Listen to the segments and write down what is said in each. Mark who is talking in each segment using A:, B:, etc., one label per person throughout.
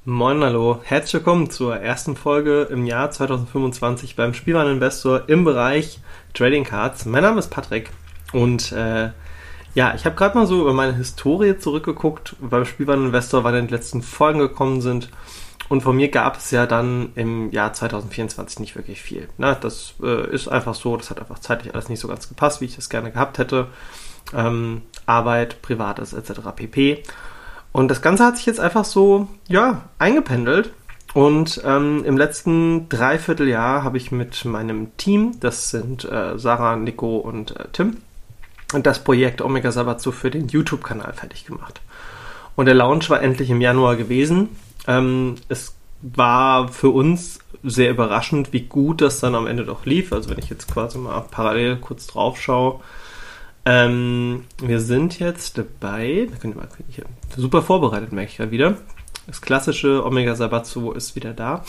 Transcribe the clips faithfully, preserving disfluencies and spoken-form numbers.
A: Moin, hallo, herzlich willkommen zur ersten Folge im Jahr zwanzig fünfundzwanzig beim Spielwareninvestor im Bereich Trading Cards. Mein Name ist Patrick und äh, ja, ich habe gerade mal so über meine Historie zurückgeguckt beim Spielwareninvestor, wann die letzten Folgen gekommen sind, und von mir gab es ja dann im Jahr zwanzig vierundzwanzig nicht wirklich viel. Na, das äh, ist einfach so, das hat einfach zeitlich alles nicht so ganz gepasst, wie ich das gerne gehabt hätte. Ähm, Arbeit, Privates et cetera pp. Und das Ganze hat sich jetzt einfach so, ja, eingependelt. Und ähm, im letzten Dreivierteljahr habe ich mit meinem Team, das sind äh, Sarah, Nico und äh, Tim, das Projekt Omega Sabatsu für den YouTube-Kanal fertig gemacht. Und der Launch war endlich im Januar gewesen. Ähm, es war für uns sehr überraschend, wie gut das dann am Ende doch lief. Also wenn ich jetzt quasi mal parallel kurz drauf schaue. Ähm, wir sind jetzt dabei, da könnt ihr mal, hier, super vorbereitet, merke ich gerade wieder. Das klassische Omega Sabatsu ist wieder da.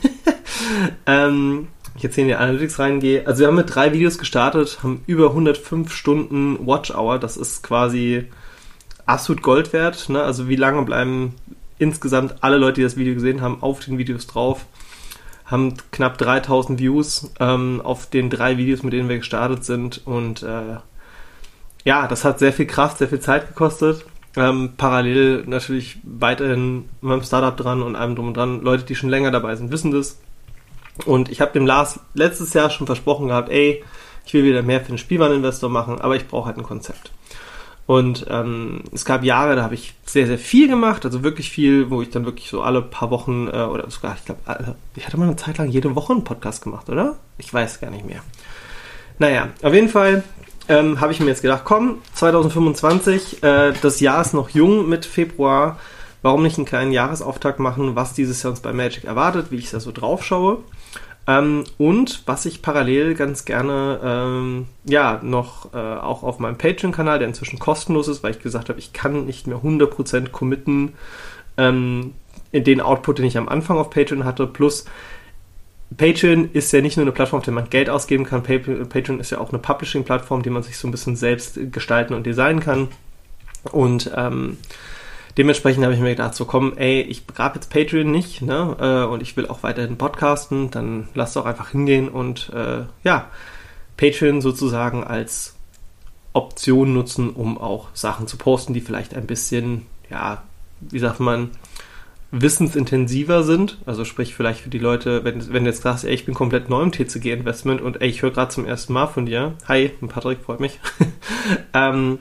A: ähm, ich jetzt hier in die Analytics reingehe. Also wir haben mit drei Videos gestartet, haben über hundertfünf Stunden Watch Hour. Das ist quasi absolut Gold wert. Ne? Also wie lange bleiben insgesamt alle Leute, die das Video gesehen haben, auf den Videos drauf? Haben knapp dreitausend Views ähm, auf den drei Videos, mit denen wir gestartet sind. Und äh, ja, das hat sehr viel Kraft, sehr viel Zeit gekostet. Ähm, parallel natürlich weiterhin mit meinem Startup dran und allem drum und dran. Leute, die schon länger dabei sind, wissen das. Und ich habe dem Lars letztes Jahr schon versprochen gehabt, ey, ich will wieder mehr für den Spielwareninvestor machen, aber ich brauche halt ein Konzept. Und ähm, es gab Jahre, da habe ich sehr, sehr viel gemacht, also wirklich viel, wo ich dann wirklich so alle paar Wochen, äh, oder sogar, ich glaube, ich hatte mal eine Zeit lang jede Woche einen Podcast gemacht, oder? Ich weiß gar nicht mehr. Naja, auf jeden Fall ähm, habe ich mir jetzt gedacht, komm, zwanzig fünfundzwanzig, äh, das Jahr ist noch jung mit Februar, warum nicht einen kleinen Jahresauftakt machen, was dieses Jahr uns bei Magic erwartet, wie ich da so drauf schaue. Ähm, und was ich parallel ganz gerne ähm, ja noch äh, auch auf meinem Patreon-Kanal, der inzwischen kostenlos ist, weil ich gesagt habe, ich kann nicht mehr hundert Prozent committen ähm, in den Output, den ich am Anfang auf Patreon hatte. Plus Patreon ist ja nicht nur eine Plattform, auf der man Geld ausgeben kann. Patreon ist ja auch eine Publishing-Plattform, die man sich so ein bisschen selbst gestalten und designen kann. Und ähm, dementsprechend habe ich mir gedacht, so komm, ey, ich begrabe jetzt Patreon nicht, ne, äh, und ich will auch weiterhin podcasten, dann lass doch einfach hingehen und, äh, ja, Patreon sozusagen als Option nutzen, um auch Sachen zu posten, die vielleicht ein bisschen, ja, wie sagt man, wissensintensiver sind, also sprich vielleicht für die Leute, wenn, wenn du jetzt sagst, ey, ich bin komplett neu im T C G-Investment und ey, ich höre gerade zum ersten Mal von dir, hi, Patrick, freut mich, ähm,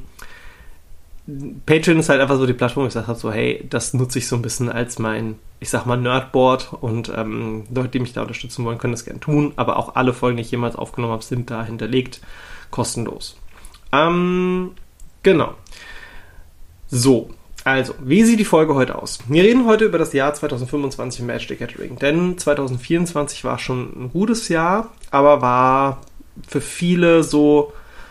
A: Patreon ist halt einfach so die Plattform, wo ich gesagt habe, so hey, das nutze ich so ein bisschen als mein, ich sag mal, Nerdboard, und ähm, Leute, die mich da unterstützen wollen, können das gerne tun, aber auch alle Folgen, die ich jemals aufgenommen habe, sind da hinterlegt, kostenlos. Ähm, genau. So, also, wie sieht die Folge heute aus? Wir reden heute über das Jahr zwanzig fünfundzwanzig im Magic the Gathering, denn zwanzig vierundzwanzig war schon ein gutes Jahr, aber war für viele so,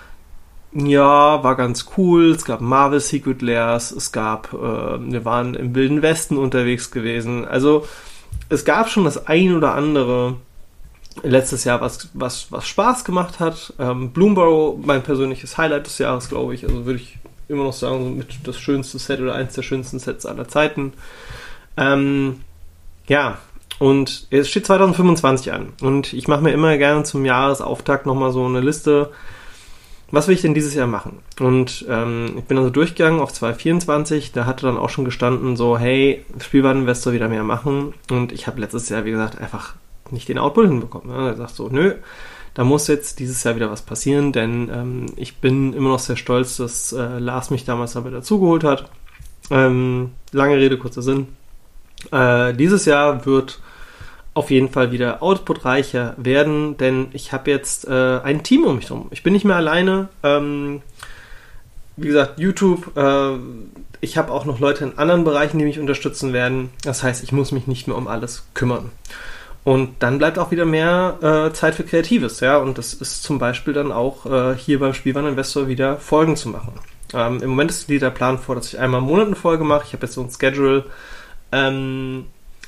A: ja, war ganz cool. Es gab Marvel Secret Lairs, es gab, äh, wir waren im Wilden Westen unterwegs gewesen. Also es gab schon das ein oder andere letztes Jahr, was, was, was Spaß gemacht hat. Ähm, Bloomburrow, mein persönliches Highlight des Jahres, glaube ich. Also würde ich immer noch sagen, so mit das schönste Set oder eins der schönsten Sets aller Zeiten. Ähm, ja, und es steht zwanzig fünfundzwanzig an. Und ich mache mir immer gerne zum Jahresauftakt nochmal so eine Liste. Was will ich denn dieses Jahr machen? Und ähm, ich bin also durchgegangen auf zwanzig vierundzwanzig, da hatte dann auch schon gestanden, so hey, Spielwareninvestor wieder mehr machen. Und ich habe letztes Jahr, wie gesagt, einfach nicht den Output hinbekommen. Ne? Er sagt so, nö, da muss jetzt dieses Jahr wieder was passieren, denn ähm, ich bin immer noch sehr stolz, dass äh, Lars mich damals damit dazugeholt hat. Ähm, lange Rede, kurzer Sinn. Äh, dieses Jahr wird auf jeden Fall wieder outputreicher werden, denn ich habe jetzt äh, ein Team um mich herum. Ich bin nicht mehr alleine. Ähm, wie gesagt, YouTube. Äh, ich habe auch noch Leute in anderen Bereichen, die mich unterstützen werden. Das heißt, ich muss mich nicht mehr um alles kümmern. Und dann bleibt auch wieder mehr äh, Zeit für Kreatives. Ja? Und das ist zum Beispiel dann auch äh, hier beim Spielwareninvestor wieder Folgen zu machen. Ähm, Im Moment ist der Plan vor, dass ich einmal im Monat eine Folge mache. Ich habe jetzt so ein Schedule. Ähm,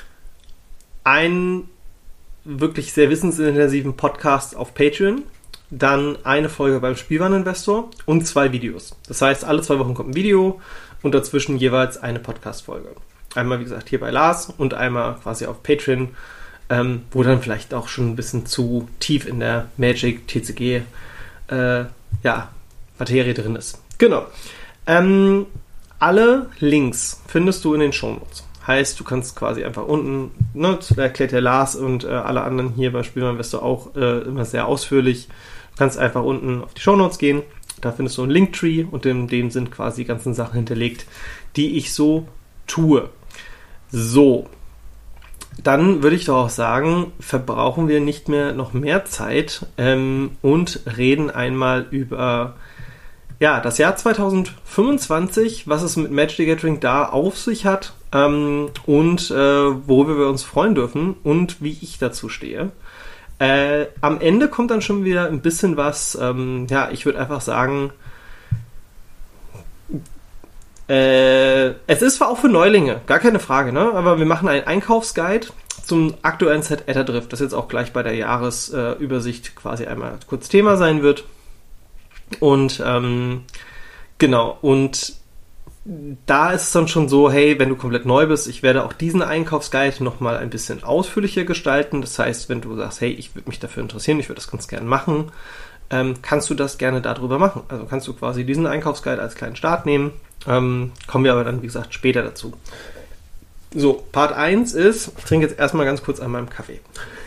A: einen wirklich sehr wissensintensiven Podcast auf Patreon, dann eine Folge beim Spielwareninvestor und zwei Videos. Das heißt, alle zwei Wochen kommt ein Video und dazwischen jeweils eine Podcast-Folge. Einmal, wie gesagt, hier bei Lars und einmal quasi auf Patreon, ähm, wo dann vielleicht auch schon ein bisschen zu tief in der Magic T C G äh, ja, Materie drin ist. Genau. Ähm, alle Links findest du in den Shownotes. Heißt, du kannst quasi einfach unten, ne, erklärt der Lars und äh, alle anderen hier bei Spielwareninvestor auch äh, immer sehr ausführlich. Du kannst einfach unten auf die Shownotes gehen, da findest du einen Linktree und in dem sind quasi die ganzen Sachen hinterlegt, die ich so tue. So, dann würde ich doch auch sagen, verbrauchen wir nicht mehr noch mehr Zeit ähm, und reden einmal über ja, das Jahr zwanzig fünfundzwanzig, was es mit Magic the Gathering da auf sich hat ähm, und äh, worüber wir uns freuen dürfen und wie ich dazu stehe. Äh, am Ende kommt dann schon wieder ein bisschen was, ähm, ja, ich würde einfach sagen, äh, es ist zwar auch für Neulinge, gar keine Frage, ne? Aber wir machen einen Einkaufsguide zum aktuellen Set Etterdrift, das jetzt auch gleich bei der Jahresübersicht äh, quasi einmal kurz Thema sein wird. Und ähm, genau, und da ist es dann schon so, hey, wenn du komplett neu bist, ich werde auch diesen Einkaufsguide nochmal ein bisschen ausführlicher gestalten. Das heißt, wenn du sagst, hey, ich würde mich dafür interessieren, ich würde das ganz gerne machen, ähm, kannst du das gerne darüber machen. Also kannst du quasi diesen Einkaufsguide als kleinen Start nehmen. Ähm, kommen wir aber dann, wie gesagt, später dazu. So, Part eins ist, ich trinke jetzt erstmal ganz kurz an meinem Kaffee.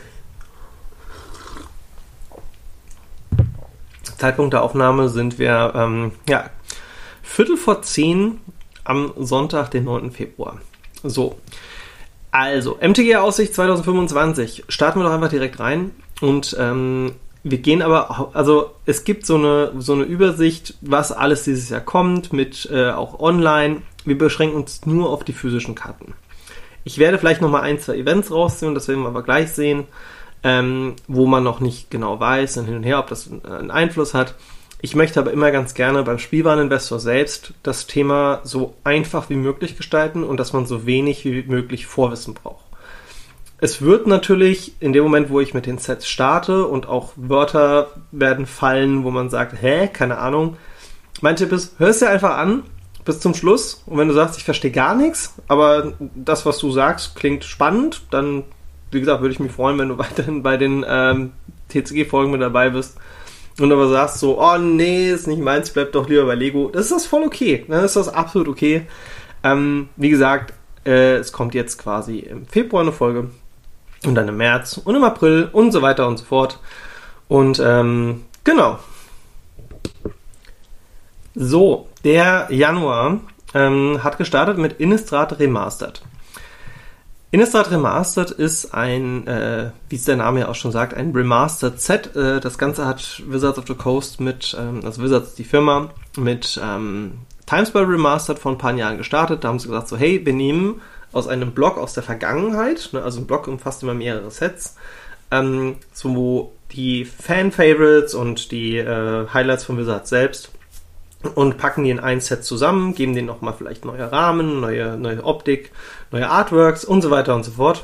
A: Zeitpunkt der Aufnahme sind wir, ähm, ja, Viertel vor zehn am Sonntag, den neunten Februar. So, also, M T G-Aussicht zwanzig fünfundzwanzig. Starten wir doch einfach direkt rein und ähm, wir gehen aber, also es gibt so eine, so eine Übersicht, was alles dieses Jahr kommt, mit äh, auch online. Wir beschränken uns nur auf die physischen Karten. Ich werde vielleicht nochmal ein, zwei Events rausziehen, das werden wir aber gleich sehen. Ähm, wo man noch nicht genau weiß und hin und her, ob das einen Einfluss hat. Ich möchte aber immer ganz gerne beim Spielwareninvestor selbst das Thema so einfach wie möglich gestalten und dass man so wenig wie möglich Vorwissen braucht. Es wird natürlich in dem Moment, wo ich mit den Sets starte und auch Wörter werden fallen, wo man sagt, hä, keine Ahnung. Mein Tipp ist, hör es dir einfach an bis zum Schluss und wenn du sagst, ich verstehe gar nichts, aber das, was du sagst, klingt spannend, dann wie gesagt, würde ich mich freuen, wenn du weiterhin bei den ähm, T C G-Folgen mit dabei bist und aber sagst so, oh nee, ist nicht meins, bleib doch lieber bei Lego. Das ist das voll okay. Dann ist das absolut okay. Ähm, wie gesagt, äh, es kommt jetzt quasi im Februar eine Folge und dann im März und im April und so weiter und so fort. Und ähm, genau. So, der Januar ähm, hat gestartet mit Innistrad Remastered. Innistrad Remastered ist ein, äh, wie es der Name ja auch schon sagt, ein Remastered Set. Äh, das Ganze hat Wizards of the Coast mit, ähm, also Wizards die Firma, mit ähm, Timespell Remastered vor ein paar Jahren gestartet. Da haben sie gesagt so, hey, wir nehmen aus einem Block aus der Vergangenheit, ne, also ein Block umfasst immer mehrere Sets, ähm, so die Fan-Favorites und die äh, Highlights von Wizards selbst und packen die in ein Set zusammen, geben denen nochmal vielleicht neue Rahmen, neue, neue Optik, neue Artworks und so weiter und so fort.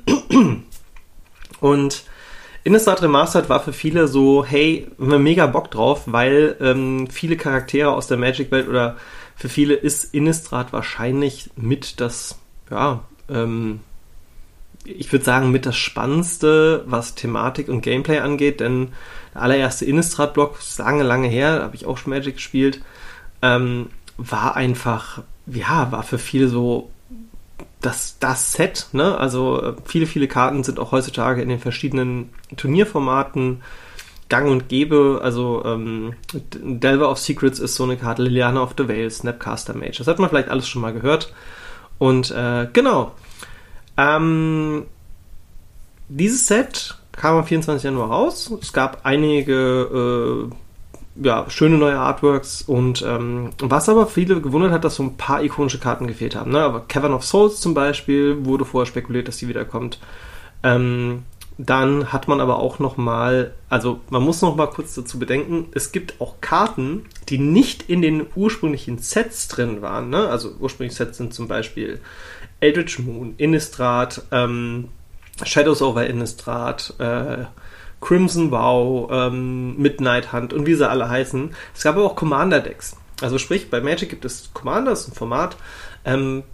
A: Und Innistrad Remastered war für viele so, hey, wir haben mega Bock drauf, weil ähm, viele Charaktere aus der Magic-Welt oder für viele ist Innistrad wahrscheinlich mit das, ja, ähm, ich würde sagen, mit das Spannendste, was Thematik und Gameplay angeht, denn der allererste Innistrad-Block, ist lange, lange her, da habe ich auch schon Magic gespielt, ähm, war einfach, ja, war für viele so das, das Set, ne? Also viele, viele Karten sind auch heutzutage in den verschiedenen Turnierformaten gang und gäbe, also ähm, Delver of Secrets ist so eine Karte, Liliana of the Veil, Snapcaster Mage, das hat man vielleicht alles schon mal gehört und äh, genau, Ähm, dieses Set kam am vierundzwanzigsten Januar raus. Es gab einige äh, ja, schöne neue Artworks und ähm, was aber viele gewundert hat, dass so ein paar ikonische Karten gefehlt haben. Ne? Aber Cavern of Souls zum Beispiel wurde vorher spekuliert, dass die wiederkommt. Ähm, dann hat man aber auch noch mal, also man muss noch mal kurz dazu bedenken, es gibt auch Karten, die nicht in den ursprünglichen Sets drin waren. Ne? Also ursprüngliche Sets sind zum Beispiel Eldritch Moon, Innistrad, ähm, Shadows over Innistrad, äh, Crimson Vow, ähm, Midnight Hunt und wie sie alle heißen. Es gab aber auch Commander-Decks. Also sprich, bei Magic gibt es Commander, das ist ein Format, ähm,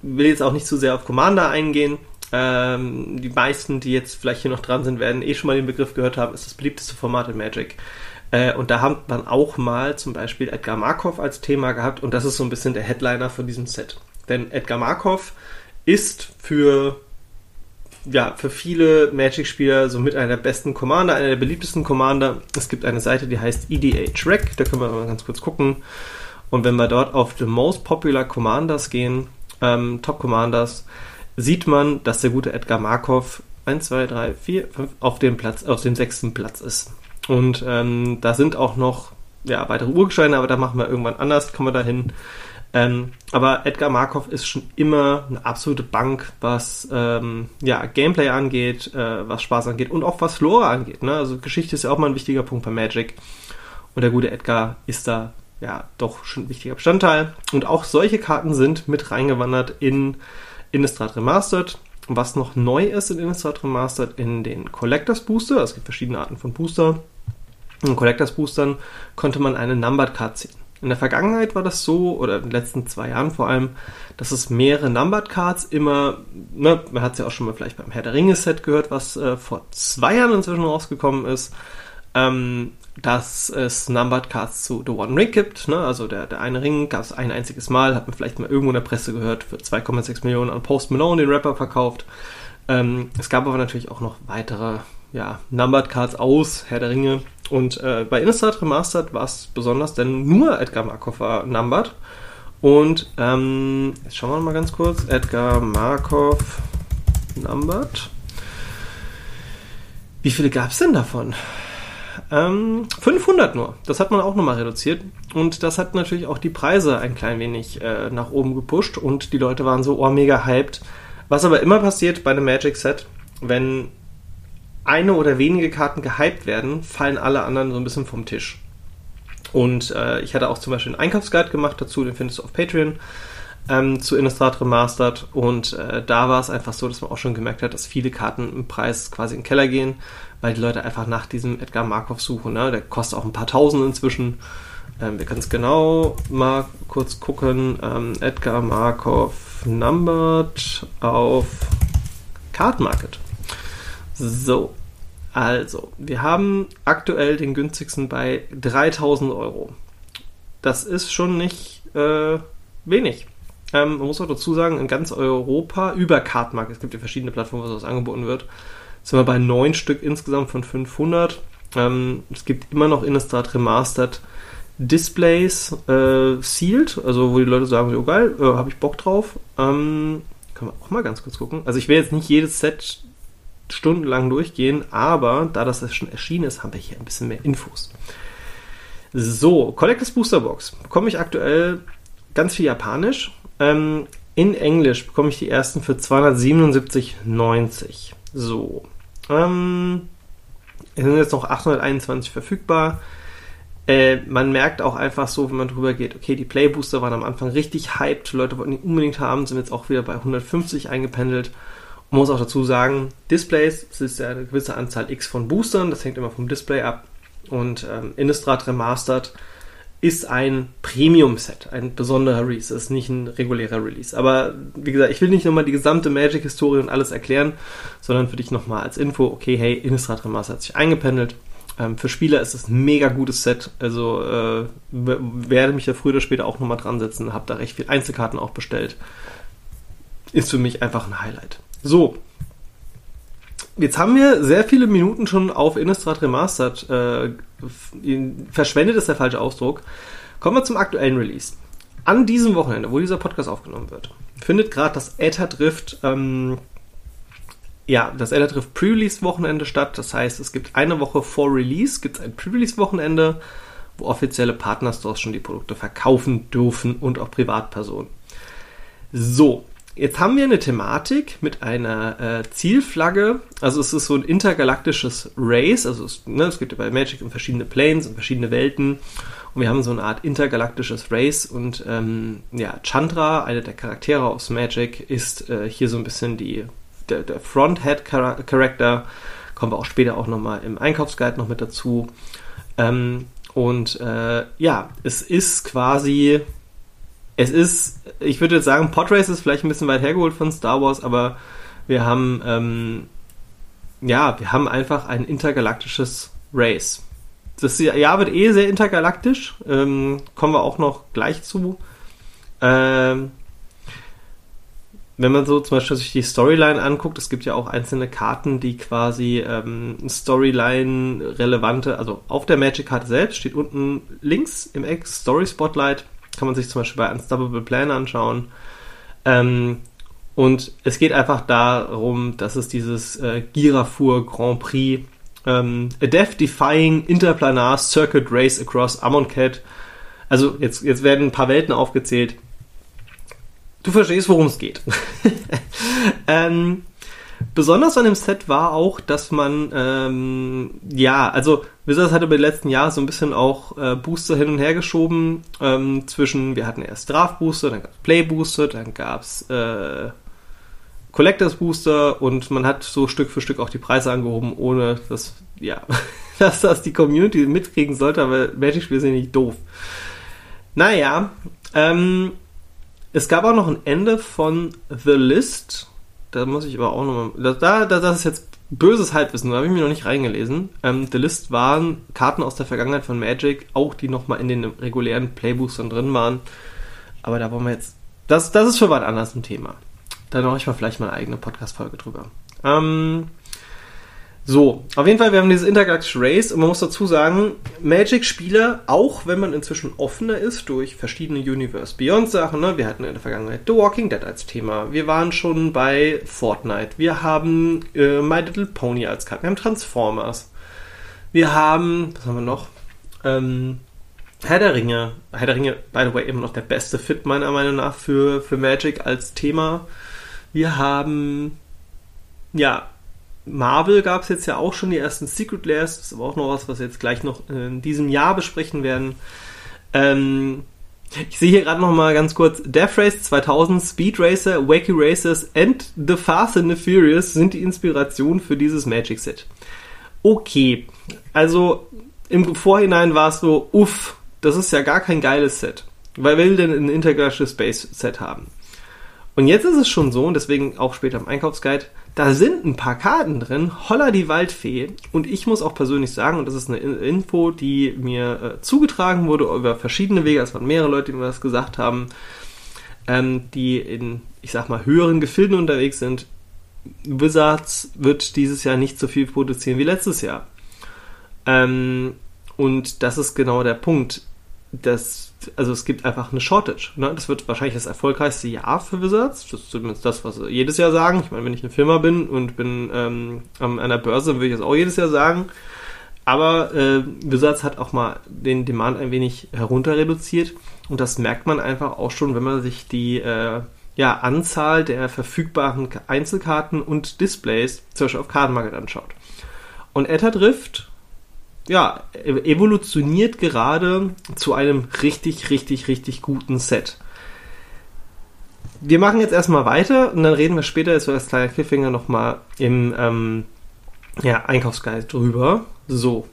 A: will jetzt auch nicht zu sehr auf Commander eingehen. Ähm, die meisten, die jetzt vielleicht hier noch dran sind, werden eh schon mal den Begriff gehört haben, ist das beliebteste Format in Magic. Äh, und da hat man auch mal zum Beispiel Edgar Markov als Thema gehabt und das ist so ein bisschen der Headliner von diesem Set. Denn Edgar Markov ist für, ja, für viele Magic-Spieler somit einer der besten Commander, einer der beliebtesten Commander. Es gibt eine Seite, die heißt E D H Rec, da können wir mal ganz kurz gucken. Und wenn wir dort auf The Most Popular Commanders gehen, ähm, Top Commanders, sieht man, dass der gute Edgar Markov eins, zwei, drei, vier, fünf auf dem Platz, auf dem sechsten Platz ist. Und ähm, da sind auch noch ja, weitere Urgesteine, aber da machen wir irgendwann anders, kommen wir da hin. Ähm, aber Edgar Markov ist schon immer eine absolute Bank, was ähm, ja, Gameplay angeht, äh, was Spaß angeht und auch was Lore angeht. Ne? Also Geschichte ist ja auch mal ein wichtiger Punkt bei Magic. Und der gute Edgar ist da ja doch schon ein wichtiger Bestandteil. Und auch solche Karten sind mit reingewandert in Innistrad Remastered. Was noch neu ist in Innistrad Remastered, in den Collectors Booster, es gibt verschiedene Arten von Booster. In Collectors Boostern konnte man eine Numbered Card ziehen. In der Vergangenheit war das so, oder in den letzten zwei Jahren vor allem, dass es mehrere Numbered Cards immer, ne, man hat es ja auch schon mal vielleicht beim Herr der Ringe Set gehört, was äh, vor zwei Jahren inzwischen rausgekommen ist, ähm, dass es Numbered Cards zu The One Ring gibt, ne? Also der, der eine Ring gab es ein einziges Mal, hat man vielleicht mal irgendwo in der Presse gehört, für zwei Komma sechs Millionen an Post Malone, den Rapper, verkauft. Ähm, es gab aber natürlich auch noch weitere ja, Numbered Cards aus Herr der Ringe und äh, bei Innistrad Remastered war es besonders, denn nur Edgar Markov war numbered und ähm, jetzt schauen wir mal ganz kurz, Edgar Markov numbered. Wie viele gab es denn davon? Ähm, fünfhundert nur. Das hat man auch nochmal reduziert. Und das hat natürlich auch die Preise ein klein wenig äh, nach oben gepusht. Und die Leute waren so, oh, mega hyped. Was aber immer passiert bei einem Magic-Set, wenn eine oder wenige Karten gehypt werden, fallen alle anderen so ein bisschen vom Tisch. Und äh, ich hatte auch zum Beispiel einen Einkaufsguide gemacht dazu, den findest du auf Patreon, ähm, zu Innistrad Remastered. Und äh, da war es einfach so, dass man auch schon gemerkt hat, dass viele Karten im Preis quasi in den Keller gehen, weil die Leute einfach nach diesem Edgar Markov suchen. Ne? Der kostet auch ein paar Tausend inzwischen. Ähm, wir können es genau mal kurz gucken. Ähm, Edgar Markov numbered auf Card Market. So, also, wir haben aktuell den günstigsten bei dreitausend Euro. Das ist schon nicht äh, wenig. Ähm, man muss auch dazu sagen, in ganz Europa über Card Market, es gibt ja verschiedene Plattformen, wo sowas angeboten wird, sind wir bei neun Stück insgesamt von fünfhundert. Ähm, es gibt immer noch Innistrad Remastered Displays äh, sealed, also wo die Leute sagen, oh geil, äh, habe ich Bock drauf. Ähm, können wir auch mal ganz kurz gucken. Also ich will jetzt nicht jedes Set stundenlang durchgehen, aber da das schon erschienen ist, haben wir hier ein bisschen mehr Infos. So, Collectors Booster Box bekomme ich aktuell ganz viel Japanisch. Ähm, in Englisch bekomme ich die ersten für zweihundertsiebenundsiebzig neunzig. So, ähm, es sind jetzt noch achthunderteinundzwanzig verfügbar. Äh, man merkt auch einfach so, wenn man drüber geht, okay, die Playbooster waren am Anfang richtig hyped, Leute wollten die unbedingt haben, sind jetzt auch wieder bei hundertfünfzig eingependelt. Man muss auch dazu sagen, Displays, es ist ja eine gewisse Anzahl X von Boostern, das hängt immer vom Display ab. Und ähm, Innistrad Remastered ist ein Premium-Set, ein besonderer Release, das ist nicht ein regulärer Release. Aber wie gesagt, ich will nicht nochmal die gesamte Magic-Historie und alles erklären, sondern für dich nochmal als Info, okay, hey, Innistrad Remastered hat sich eingependelt. Ähm, für Spieler ist es ein mega gutes Set, also äh, werde mich da früher oder später auch nochmal dran setzen, habe da recht viel Einzelkarten auch bestellt. Ist für mich einfach ein Highlight. So, jetzt haben wir sehr viele Minuten schon auf Innistrad Remastered. Äh, verschwendet ist der falsche Ausdruck. Kommen wir zum aktuellen Release. An diesem Wochenende, wo dieser Podcast aufgenommen wird, findet gerade das Äther-Drift, ähm, ja, das Äther-Drift Pre-Release-Wochenende statt. Das heißt, es gibt eine Woche vor Release, gibt es ein Pre-Release-Wochenende, wo offizielle Partnerstores schon die Produkte verkaufen dürfen und auch Privatpersonen. So. Jetzt haben wir eine Thematik mit einer äh, Zielflagge, also es ist so ein intergalaktisches Race, also es, ne, es gibt ja bei Magic um verschiedene Planes und verschiedene Welten und wir haben so eine Art intergalaktisches Race und ähm, ja, Chandra, eine der Charaktere aus Magic, ist äh, hier so ein bisschen die, der, der Fronthead-Charakter, kommen wir auch später auch nochmal im Einkaufsguide noch mit dazu ähm, und äh, ja, es ist quasi es ist, ich würde jetzt sagen, Podrace ist vielleicht ein bisschen weit hergeholt von Star Wars, aber wir haben, ähm, ja, wir haben einfach ein intergalaktisches Race. Das Jahr wird eh sehr intergalaktisch, ähm, kommen wir auch noch gleich zu. Ähm, wenn man so zum Beispiel sich die Storyline anguckt, es gibt ja auch einzelne Karten, die quasi ähm, Storyline-relevante, also auf der Magic-Karte selbst steht unten links im Eck Story Spotlight, kann man sich zum Beispiel bei Unstoppable Plan anschauen. Ähm, und es geht einfach darum, dass es dieses äh, Ghirafur Grand Prix ähm, A Death-Defying Interplanar Circuit Race Across Amonkhet. Also jetzt, jetzt werden ein paar Welten aufgezählt. Du verstehst, worum es geht. ähm, besonders an dem Set war auch, dass man, ähm, ja, also Wizards hat über die letzten Jahre so ein bisschen auch äh, Booster hin und her geschoben ähm, zwischen, wir hatten erst Draft-Booster, dann gab es Play-Booster, dann gab es äh, Collectors-Booster und man hat so Stück für Stück auch die Preise angehoben, ohne dass, ja, dass das die Community mitkriegen sollte, aber Magic-Spiele sind nicht doof. Naja, ähm, es gab auch noch ein Ende von The List. Da muss ich aber auch nochmal. Da, da, das ist jetzt böses Halbwissen, da habe ich mich noch nicht reingelesen. Ähm, The List waren Karten aus der Vergangenheit von Magic, auch die nochmal in den regulären Playboostern drin waren. Aber da wollen wir jetzt. Das, das ist für was anderes ein Thema. Da mache ich mal vielleicht mal eine eigene Podcast-Folge drüber. Ähm. So, auf jeden Fall, wir haben dieses Intergalactic Race und man muss dazu sagen, Magic-Spieler, auch wenn man inzwischen offener ist durch verschiedene Universe Beyond Sachen, ne? Wir hatten in der Vergangenheit The Walking Dead als Thema, wir waren schon bei Fortnite, wir haben äh, My Little Pony als Karte, wir haben Transformers, wir haben, was haben wir noch, ähm, Herr der Ringe, Herr der Ringe, by the way, immer noch der beste Fit meiner Meinung nach für, für Magic als Thema, wir haben, ja, Marvel gab es jetzt ja auch schon die ersten Secret Lairs, das ist aber auch noch was, was wir jetzt gleich noch in diesem Jahr besprechen werden. Ähm, ich sehe hier gerade noch mal ganz kurz, Death Race zweitausend, Speed Racer, Wacky Racers and The Fast and the Furious sind die Inspiration für dieses Magic Set. Okay, also im Vorhinein war es so, uff, das ist ja gar kein geiles Set. Wer will denn ein Intergalactic Space Set haben? Und jetzt ist es schon so, und deswegen auch später im Einkaufsguide, da sind ein paar Karten drin, holla die Waldfee. Und ich muss auch persönlich sagen, und das ist eine Info, die mir äh, zugetragen wurde über verschiedene Wege, es waren mehrere Leute, die mir das gesagt haben, ähm, die in, ich sag mal, höheren Gefilden unterwegs sind. Wizards wird dieses Jahr nicht so viel produzieren wie letztes Jahr. Ähm, und das ist genau der Punkt. Das, also es gibt einfach eine Shortage. Ne? Das wird wahrscheinlich das erfolgreichste Jahr für Wizards. Das ist zumindest das, was sie jedes Jahr sagen. Ich meine, wenn ich eine Firma bin und bin ähm, an einer Börse, würde ich das auch jedes Jahr sagen. Aber äh, Wizards hat auch mal den Demand ein wenig herunter reduziert. Und das merkt man einfach auch schon, wenn man sich die äh, ja, Anzahl der verfügbaren Einzelkarten und Displays zum Beispiel auf Kartenmarket anschaut. Und Etterdrift ja, evolutioniert gerade zu einem richtig, richtig, richtig guten Set. Wir machen jetzt erstmal weiter und dann reden wir später, jetzt wird das kleine Cliffhanger nochmal im ähm, ja, Einkaufsguide drüber. So.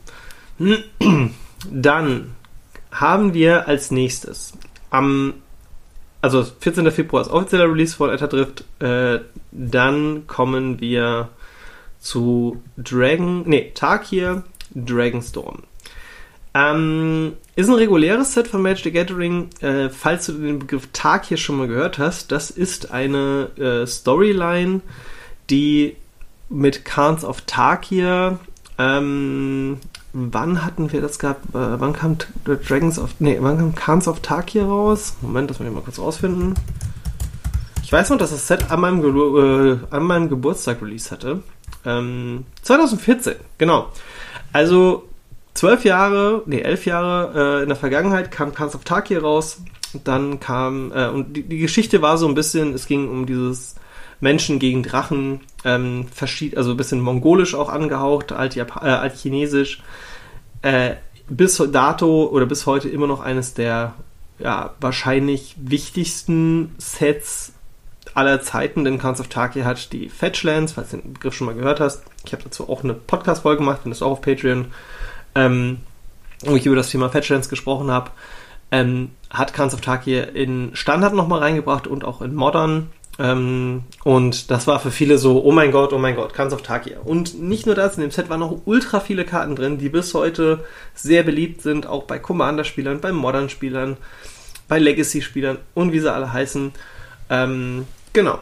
A: Dann haben wir als nächstes am, also vierzehnten Februar ist offizieller Release von Etterdrift, äh, dann kommen wir zu Dragon, nee, Tarkir, Dragonstorm. Ähm, ist ein reguläres Set von Magic the Gathering. Äh, falls du den Begriff Tarkir schon mal gehört hast, das ist eine äh, Storyline, die mit Khans of Tarkir, ähm, wann hatten wir das gehabt? Äh, wann kam T- Dragons of, nee, wann kam Khans of Tarkir raus? Moment, das muss ich mal kurz rausfinden. Ich weiß noch, dass das Set an meinem, Ge- äh, an meinem Geburtstag Release hatte. Ähm, zwanzig vierzehn, genau. Also zwölf Jahre, nee, elf Jahre äh, in der Vergangenheit kam Khans of Tarkir raus. Und dann kam, äh, und die, die Geschichte war so ein bisschen, es ging um dieses Menschen gegen Drachen, ähm, verschied, also ein bisschen mongolisch auch angehaucht, alt-Jap- äh, altchinesisch. Äh, bis dato oder bis heute immer noch eines der ja, wahrscheinlich wichtigsten Sets aller Zeiten, denn Khans of Tarkir hat die Fetchlands, falls du den Begriff schon mal gehört hast. Ich habe dazu auch eine Podcast-Folge gemacht, findest du auch auf Patreon, ähm, wo ich über das Thema Fetchlands gesprochen habe. ähm, hat Khans of Tarkir in Standard nochmal reingebracht und auch in Modern. Ähm, und das war für viele so, oh mein Gott, oh mein Gott, Khans of Tarkir. Und nicht nur das, in dem Set waren noch ultra viele Karten drin, die bis heute sehr beliebt sind, auch bei Commander-Spielern, bei Modern-Spielern, bei Legacy-Spielern und wie sie alle heißen. Ähm, genau.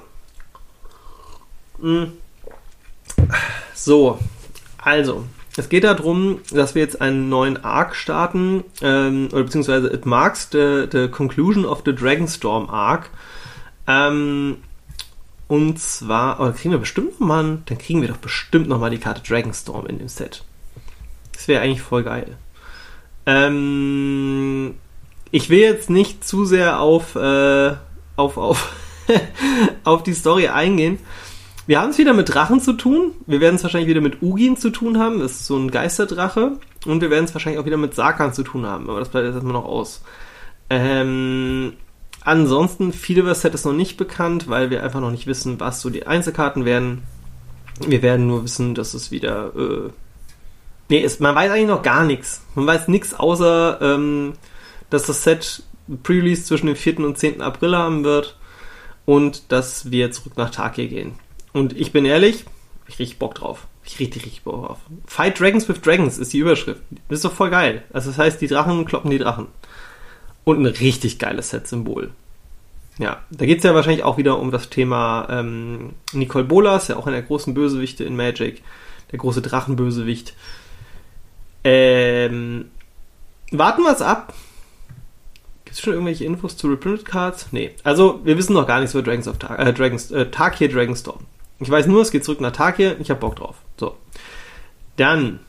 A: So, also, es geht darum, dass wir jetzt einen neuen Arc starten, ähm, oder beziehungsweise it marks the, the conclusion of the Dragonstorm Arc. Ähm, und zwar, oder kriegen wir bestimmt nochmal, dann kriegen wir doch bestimmt nochmal die Karte Dragonstorm in dem Set. Das wäre eigentlich voll geil. Ähm, ich will jetzt nicht zu sehr auf, äh, auf, auf, auf die Story eingehen. Wir haben es wieder mit Drachen zu tun. Wir werden es wahrscheinlich wieder mit Ugin zu tun haben. Das ist so ein Geisterdrache. Und wir werden es wahrscheinlich auch wieder mit Sarkhan zu tun haben. Aber das bleibt jetzt erstmal noch aus. Ähm, ansonsten, viel über das Set ist noch nicht bekannt, weil wir einfach noch nicht wissen, was so die Einzelkarten werden. Wir werden nur wissen, dass es wieder... Äh, nee, es, man weiß eigentlich noch gar nichts. Man weiß nichts, außer ähm, dass das Set Pre-Release zwischen dem vierten und zehnten April haben wird. Und dass wir zurück nach Tarkir gehen. Und ich bin ehrlich, ich richtig Bock drauf. Ich richtig, richtig Bock drauf. Fight Dragons with Dragons ist die Überschrift. Das ist doch voll geil. Also das heißt, die Drachen kloppen die Drachen. Und ein richtig geiles Set-Symbol. Ja, da geht es ja wahrscheinlich auch wieder um das Thema ähm, Nicol Bolas, ja auch einer der großen Bösewichte in Magic. Der große Drachenbösewicht. Ähm, warten wir es ab. Gibt es schon irgendwelche Infos zu Reprinted Cards? Nee. Also, wir wissen noch gar nichts über Dragons of Tar- äh, Dragons, äh, Tarkir Dragonstorm. Ich weiß nur, es geht zurück nach Tarkir. Ich hab Bock drauf. So. Dann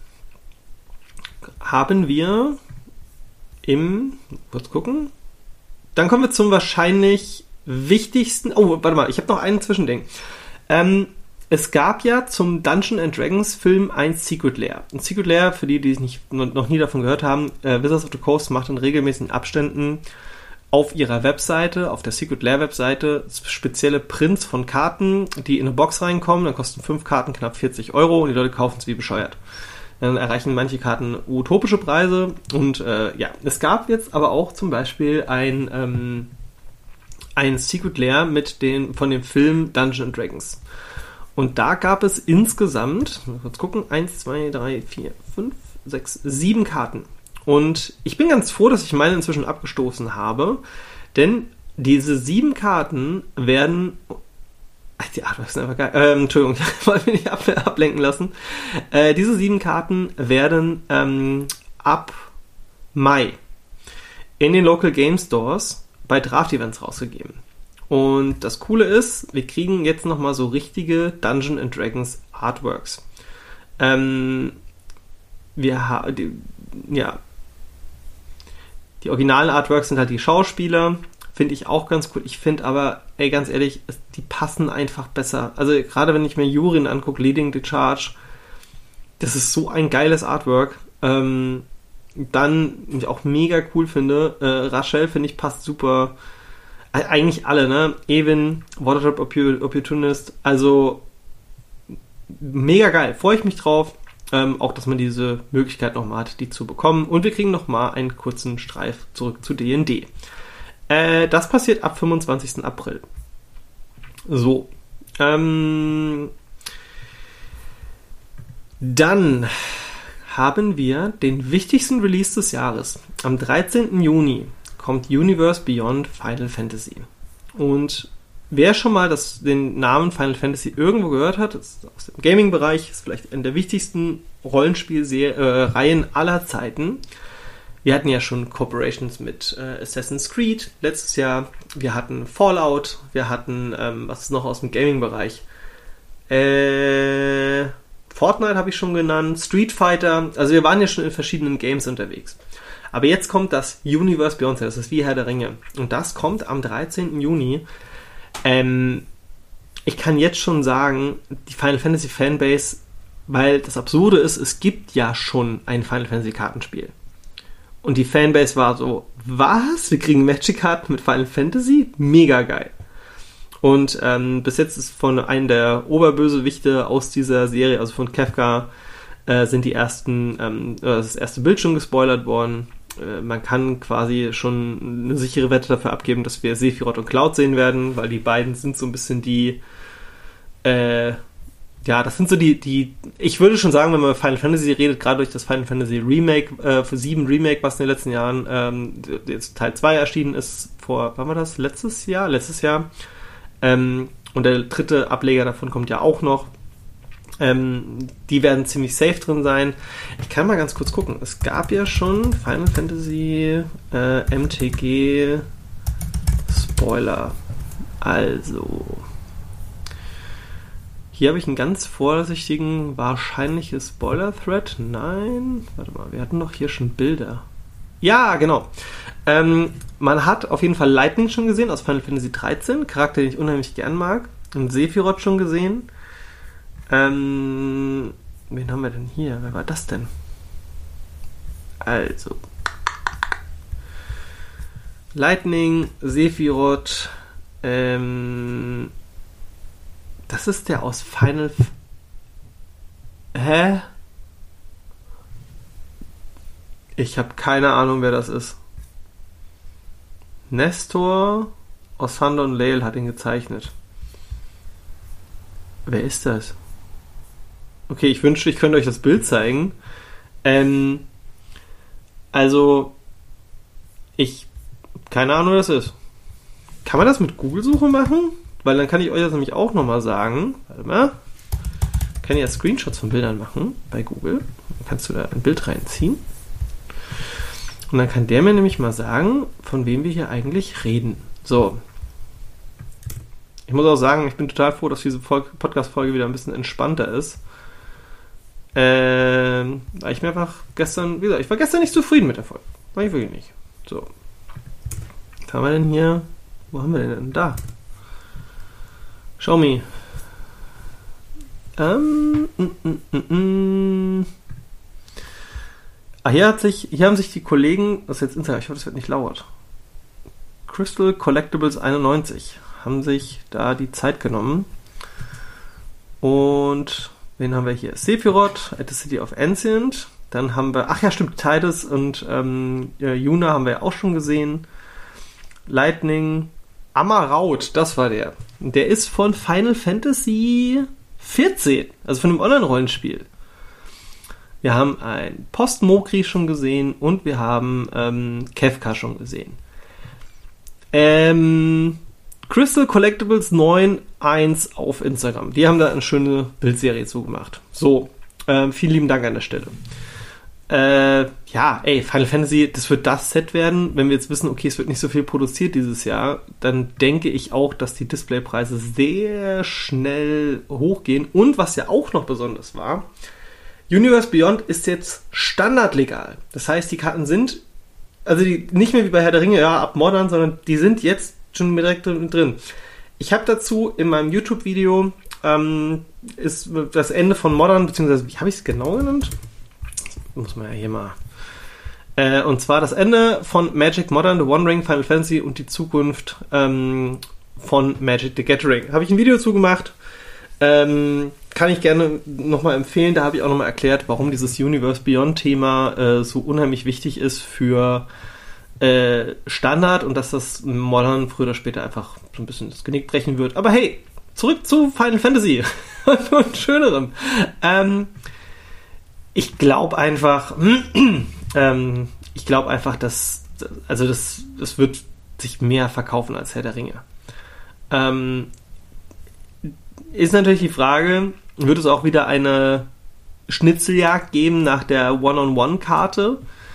A: haben wir im... Kurz gucken. Dann kommen wir zum wahrscheinlich wichtigsten... Oh, warte mal. Ich habe noch einen Zwischending. Ähm, es gab ja zum Dungeons and Dragons Film ein Secret Lair. Ein Secret Lair, für die, die es nicht, noch nie davon gehört haben, äh, Wizards of the Coast macht in regelmäßigen Abständen auf ihrer Webseite, auf der Secret Lair Webseite, spezielle Prints von Karten, die in eine Box reinkommen. Dann kosten fünf Karten knapp vierzig Euro und die Leute kaufen es wie bescheuert. Dann erreichen manche Karten utopische Preise. Und äh, ja, es gab jetzt aber auch zum Beispiel ein, ähm, ein Secret Lair mit den, von dem Film Dungeons and Dragons. Und da gab es insgesamt, mal kurz gucken, eins, zwei, drei, vier, fünf, sechs, sieben Karten. Und ich bin ganz froh, dass ich meine inzwischen abgestoßen habe, denn diese sieben Karten werden... Ach, die Artworks sind einfach geil. Ähm, Entschuldigung, ich wollte mich nicht ab, ablenken lassen. Äh, diese sieben Karten werden ähm, ab Mai in den Local Game Stores bei Draft-Events rausgegeben. Und das Coole ist, wir kriegen jetzt nochmal so richtige Dungeons and Dragons Artworks. Ähm, wir haben, ja, die originalen Artworks sind halt die Schauspieler, finde ich auch ganz cool. Ich finde aber, ey, ganz ehrlich, die passen einfach besser. Also gerade wenn ich mir Jurin angucke, Leading the Charge, das ist so ein geiles Artwork. Ähm, dann, was ich auch mega cool finde, äh, Rachel, finde ich, passt super. Eigentlich alle, ne? Evin, Waterdrop Opportunist, also mega geil, freue ich mich drauf. Ähm, auch, dass man diese Möglichkeit nochmal hat, die zu bekommen. Und wir kriegen nochmal einen kurzen Streif zurück zu D und D. Äh, das passiert ab fünfundzwanzigsten April. So. Ähm, dann haben wir den wichtigsten Release des Jahres. Am dreizehnten Juni kommt Universe Beyond Final Fantasy. Und wer schon mal das, den Namen Final Fantasy irgendwo gehört hat, ist aus dem Gaming-Bereich, ist vielleicht eine der wichtigsten Rollenspielreihen äh, aller Zeiten. Wir hatten ja schon Corporations mit äh, Assassin's Creed letztes Jahr. Wir hatten Fallout. Wir hatten, ähm, was ist noch aus dem Gaming-Bereich? Äh, Fortnite habe ich schon genannt. Street Fighter. Also wir waren ja schon in verschiedenen Games unterwegs. Aber jetzt kommt das Universe Beyond, das ist wie Herr der Ringe. Und das kommt am dreizehnten Juni. Ähm, ich kann jetzt schon sagen, die Final Fantasy Fanbase, weil das Absurde ist, es gibt ja schon ein Final Fantasy Kartenspiel. Und die Fanbase war so, was? Wir kriegen Magic-Karten mit Final Fantasy? Mega geil. Und ähm, bis jetzt ist von einem der Oberbösewichte aus dieser Serie, also von Kefka, äh, sind die ersten, ähm, das erste Bild schon gespoilert worden. äh, man kann quasi schon eine sichere Wette dafür abgeben, dass wir Sephiroth und Cloud sehen werden, weil die beiden sind so ein bisschen die, äh, ja, das sind so die, die, ich würde schon sagen, wenn man über Final Fantasy redet, gerade durch das Final Fantasy Remake, äh, für sieben Remake, was in den letzten Jahren, ähm, jetzt Teil zwei erschienen ist, vor, wann war das? Letztes Jahr? Letztes Jahr. Ähm, und der dritte Ableger davon kommt ja auch noch. Ähm, die werden ziemlich safe drin sein. Ich kann mal ganz kurz gucken. Es gab ja schon Final Fantasy äh, M T G Spoiler. Also, hier habe ich einen ganz vorsichtigen, wahrscheinliches Spoiler-Thread. Nein, warte mal, wir hatten doch hier schon Bilder. Ja, genau. Ähm, man hat auf jeden Fall Lightning schon gesehen aus Final Fantasy dreizehn, Charakter, den ich unheimlich gern mag. Und Sephiroth schon gesehen. Ähm, wen haben wir denn hier? Wer war das denn? Also. Lightning, Sephiroth, ähm... das ist der aus Final... F- Hä? Ich habe keine Ahnung, wer das ist. Nestor Osander und Lael hat ihn gezeichnet. Wer ist das? Okay, ich wünschte, ich könnte euch das Bild zeigen. Ähm, also, ich... keine Ahnung, wer das ist. Kann man das mit Google-Suche machen? Weil dann kann ich euch das nämlich auch nochmal sagen. Warte mal. Ich kann ja Screenshots von Bildern machen bei Google. Dann kannst du da ein Bild reinziehen. Und dann kann der mir nämlich mal sagen, von wem wir hier eigentlich reden. So. Ich muss auch sagen, ich bin total froh, dass diese Podcast-Folge wieder ein bisschen entspannter ist. Ähm, weil ich mir einfach gestern, wie gesagt, ich war gestern nicht zufrieden mit der Folge. War ich wirklich nicht. So. Was haben wir denn hier? Wo haben wir denn? Da. Show me. Ähm, mm, mm, mm. Ah, hier, hat sich, hier haben sich die Kollegen, das ist jetzt Instagram, ich hoffe, das wird nicht laut. Crystal Collectibles einundneunzig haben sich da die Zeit genommen. Und wen haben wir hier? Sephiroth at the City of Ancient. Dann haben wir, ach ja, stimmt, Tidus und ähm, Yuna haben wir ja auch schon gesehen. Lightning, Amaraud, das war der. Der ist von Final Fantasy vierzehn, also von dem Online-Rollenspiel. Wir haben ein Post-Mokri schon gesehen und wir haben ähm, Kefka schon gesehen. Ähm, Crystal Collectibles neun Punkt eins auf Instagram. Die haben da eine schöne Bildserie zugemacht. So, ähm, vielen lieben Dank an der Stelle. Äh, ja, ey, Final Fantasy, das wird das Set werden. Wenn wir jetzt wissen, okay, es wird nicht so viel produziert dieses Jahr, dann denke ich auch, dass die Displaypreise sehr schnell hochgehen. Und was ja auch noch besonders war, Universe Beyond ist jetzt standardlegal. Das heißt, die Karten sind, also die nicht mehr wie bei Herr der Ringe, ja, ab Modern, sondern die sind jetzt schon direkt drin. Ich habe dazu in meinem YouTube-Video ähm, ist das Ende von Modern, beziehungsweise, wie habe ich es genau genannt? Muss man ja hier mal. Äh, und zwar das Ende von Magic Modern, The One Ring, Final Fantasy und die Zukunft ähm, von Magic the Gathering. Habe ich ein Video zugemacht. Ähm, kann ich gerne nochmal empfehlen. Da habe ich auch nochmal erklärt, warum dieses Universe Beyond Thema äh, so unheimlich wichtig ist für äh, Standard und dass das Modern früher oder später einfach so ein bisschen das Genick brechen wird. Aber hey, zurück zu Final Fantasy und Schönerem. Ähm, ich glaube einfach, ähm, ich glaube einfach, dass, also das, das wird sich mehr verkaufen als Herr der Ringe. Ähm, ist natürlich die Frage, wird es auch wieder eine Schnitzeljagd geben nach der One-on-One-Karte?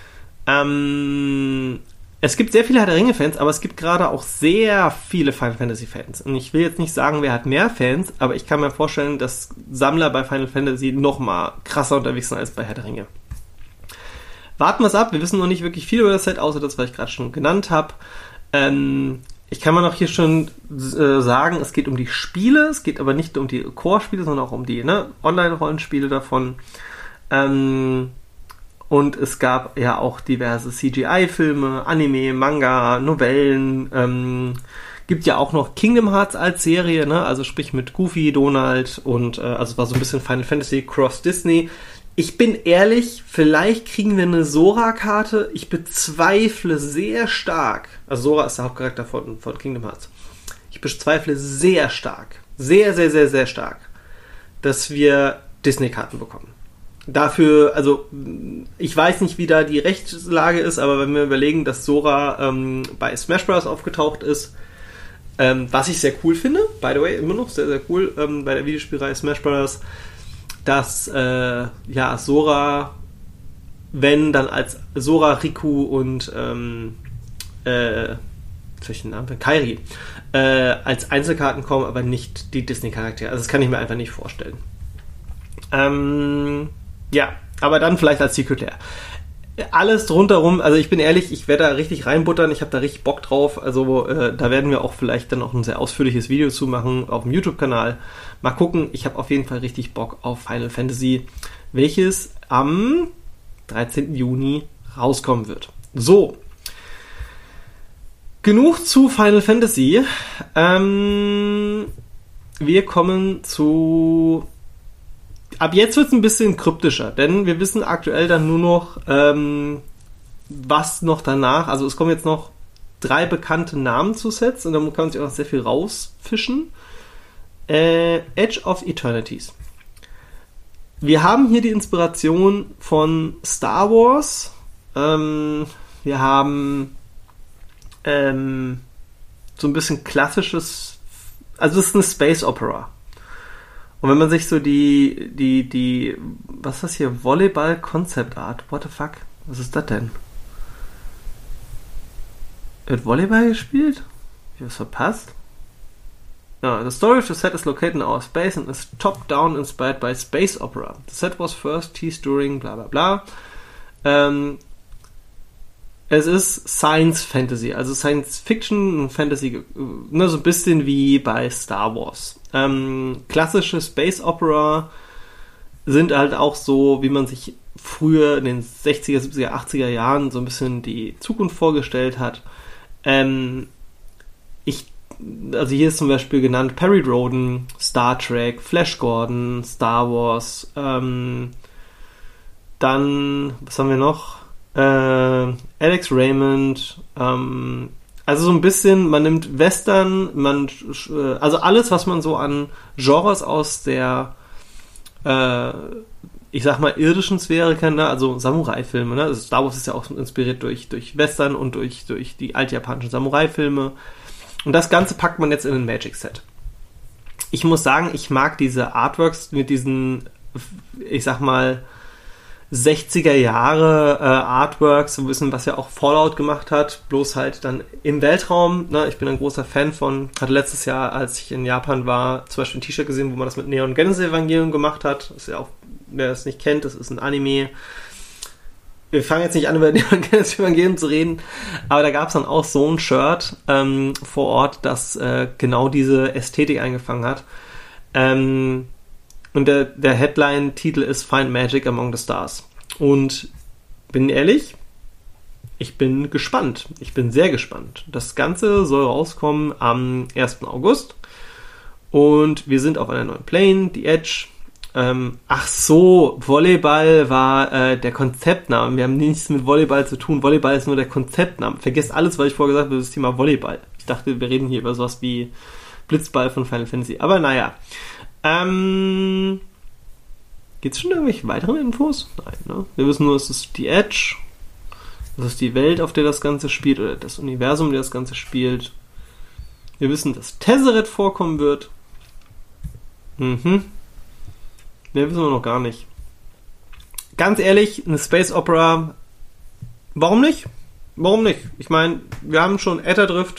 A: Ähm, es gibt sehr viele Herr der Ringe-Fans, aber es gibt gerade auch sehr viele Final Fantasy-Fans. Und ich will jetzt nicht sagen, wer hat mehr Fans, aber ich kann mir vorstellen, dass Sammler bei Final Fantasy noch mal krasser unterwegs sind als bei Herr der Ringe. Warten wir es ab, wir wissen noch nicht wirklich viel über das Set, außer das, was ich gerade schon genannt habe. Ähm, ich kann mal noch hier schon äh, sagen, es geht um die Spiele, es geht aber nicht um die Core-Spiele, sondern auch um die ne, Online-Rollenspiele davon. Ähm, und es gab ja auch diverse C G I-Filme, Anime, Manga, Novellen. Ähm, gibt ja auch noch Kingdom Hearts als Serie, ne? Also sprich mit Goofy, Donald und äh, also es war so ein bisschen Final Fantasy Cross Disney. Ich bin ehrlich, vielleicht kriegen wir eine Sora-Karte. Ich bezweifle sehr stark, also Sora ist der Hauptcharakter von, von Kingdom Hearts. Ich bezweifle sehr stark, sehr, sehr, sehr, sehr stark, dass wir Disney-Karten bekommen. Dafür, also ich weiß nicht, wie da die Rechtslage ist, aber wenn wir überlegen, dass Sora ähm, bei Smash Bros. Aufgetaucht ist, ähm, was ich sehr cool finde, by the way, immer noch sehr, sehr cool, ähm, bei der Videospielreihe Smash Bros., dass äh, ja, Sora, wenn dann als Sora, Riku und ähm, äh, welchen Namen? Kairi äh, als Einzelkarten kommen, aber nicht die Disney-Charaktere. Also das kann ich mir einfach nicht vorstellen. Ähm, ja, aber dann vielleicht als Secret Lair. Alles drumherum, also ich bin ehrlich, ich werde da richtig reinbuttern, ich habe da richtig Bock drauf, also äh, da werden wir auch vielleicht dann auch ein sehr ausführliches Video zu machen auf dem YouTube-Kanal. Mal gucken, ich habe auf jeden Fall richtig Bock auf Final Fantasy, welches am dreizehnten Juni rauskommen wird. So, genug zu Final Fantasy. Ähm, wir kommen zu... Ab jetzt wird es ein bisschen kryptischer, denn wir wissen aktuell dann nur noch, ähm, was noch danach, also es kommen jetzt noch drei bekannte Namen zu Sets und dann kann man sich auch noch sehr viel rausfischen. Äh, Edge of Eternities. Wir haben hier die Inspiration von Star Wars. Ähm, wir haben ähm, so ein bisschen klassisches, also es ist eine Space Opera. Und wenn man sich so die, die, die, was ist das hier? Volleyball Concept Art. What the fuck? Was ist das denn? Wird Volleyball gespielt? Ich hab's verpasst. Ja, the story of the set is located in our space and is top-down inspired by space opera. The set was first teased during bla bla bla. Ähm, es ist Science Fantasy, also Science Fiction und Fantasy, ne, so ein bisschen wie bei Star Wars. Ähm, klassische Space Opera sind halt auch so, wie man sich früher in den sechziger, siebziger, achtziger Jahren so ein bisschen die Zukunft vorgestellt hat. Ähm, ich, also hier ist zum Beispiel genannt Perry Rhodan, Star Trek, Flash Gordon, Star Wars, ähm, dann, was haben wir noch? Äh, Alex Raymond, ähm, also so ein bisschen, man nimmt Western, man, also alles, was man so an Genres aus der, äh, ich sag mal, irdischen Sphäre kennt, ne? Also Samurai-Filme, ne? Also Star Wars ist ja auch inspiriert durch, durch Western und durch, durch die altjapanischen Samurai-Filme. Und das Ganze packt man jetzt in ein Magic-Set. Ich muss sagen, ich mag diese Artworks mit diesen, ich sag mal, sechziger Jahre äh, Artworks, so ein bisschen, was ja auch Fallout gemacht hat, bloß halt dann im Weltraum. Ne? Ich bin ein großer Fan von, hatte letztes Jahr, als ich in Japan war, zum Beispiel ein T-Shirt gesehen, wo man das mit Neon Genesis Evangelion gemacht hat. Das ist ja auch, wer das nicht kennt, das ist ein Anime. Wir fangen jetzt nicht an, über Neon Genesis Evangelion zu reden, aber da gab es dann auch so ein Shirt ähm, vor Ort, das äh, genau diese Ästhetik eingefangen hat. Ähm, Und der, der Headline-Titel ist Find Magic Among the Stars. Und bin ehrlich, ich bin gespannt. Ich bin sehr gespannt. Das Ganze soll rauskommen am ersten August. Und wir sind auf einer neuen Plane, die Edge. Ähm, ach so, Volleyball war äh, der Konzeptname. Wir haben nichts mit Volleyball zu tun. Volleyball ist nur der Konzeptname. Vergesst alles, was ich vorher gesagt habe, das Thema Volleyball. Ich dachte, wir reden hier über sowas wie Blitzball von Final Fantasy. Aber naja. Ähm, Gibt es schon irgendwelche weiteren Infos? Nein, ne? Wir wissen nur, es ist die Edge, das ist die Welt, auf der das Ganze spielt, oder das Universum, der das Ganze spielt. Wir wissen, dass Tezzeret vorkommen wird. Mhm. Mehr wissen wir noch gar nicht. Ganz ehrlich, eine Space Opera, warum nicht? Warum nicht? Ich meine, wir haben schon Ätherdrift.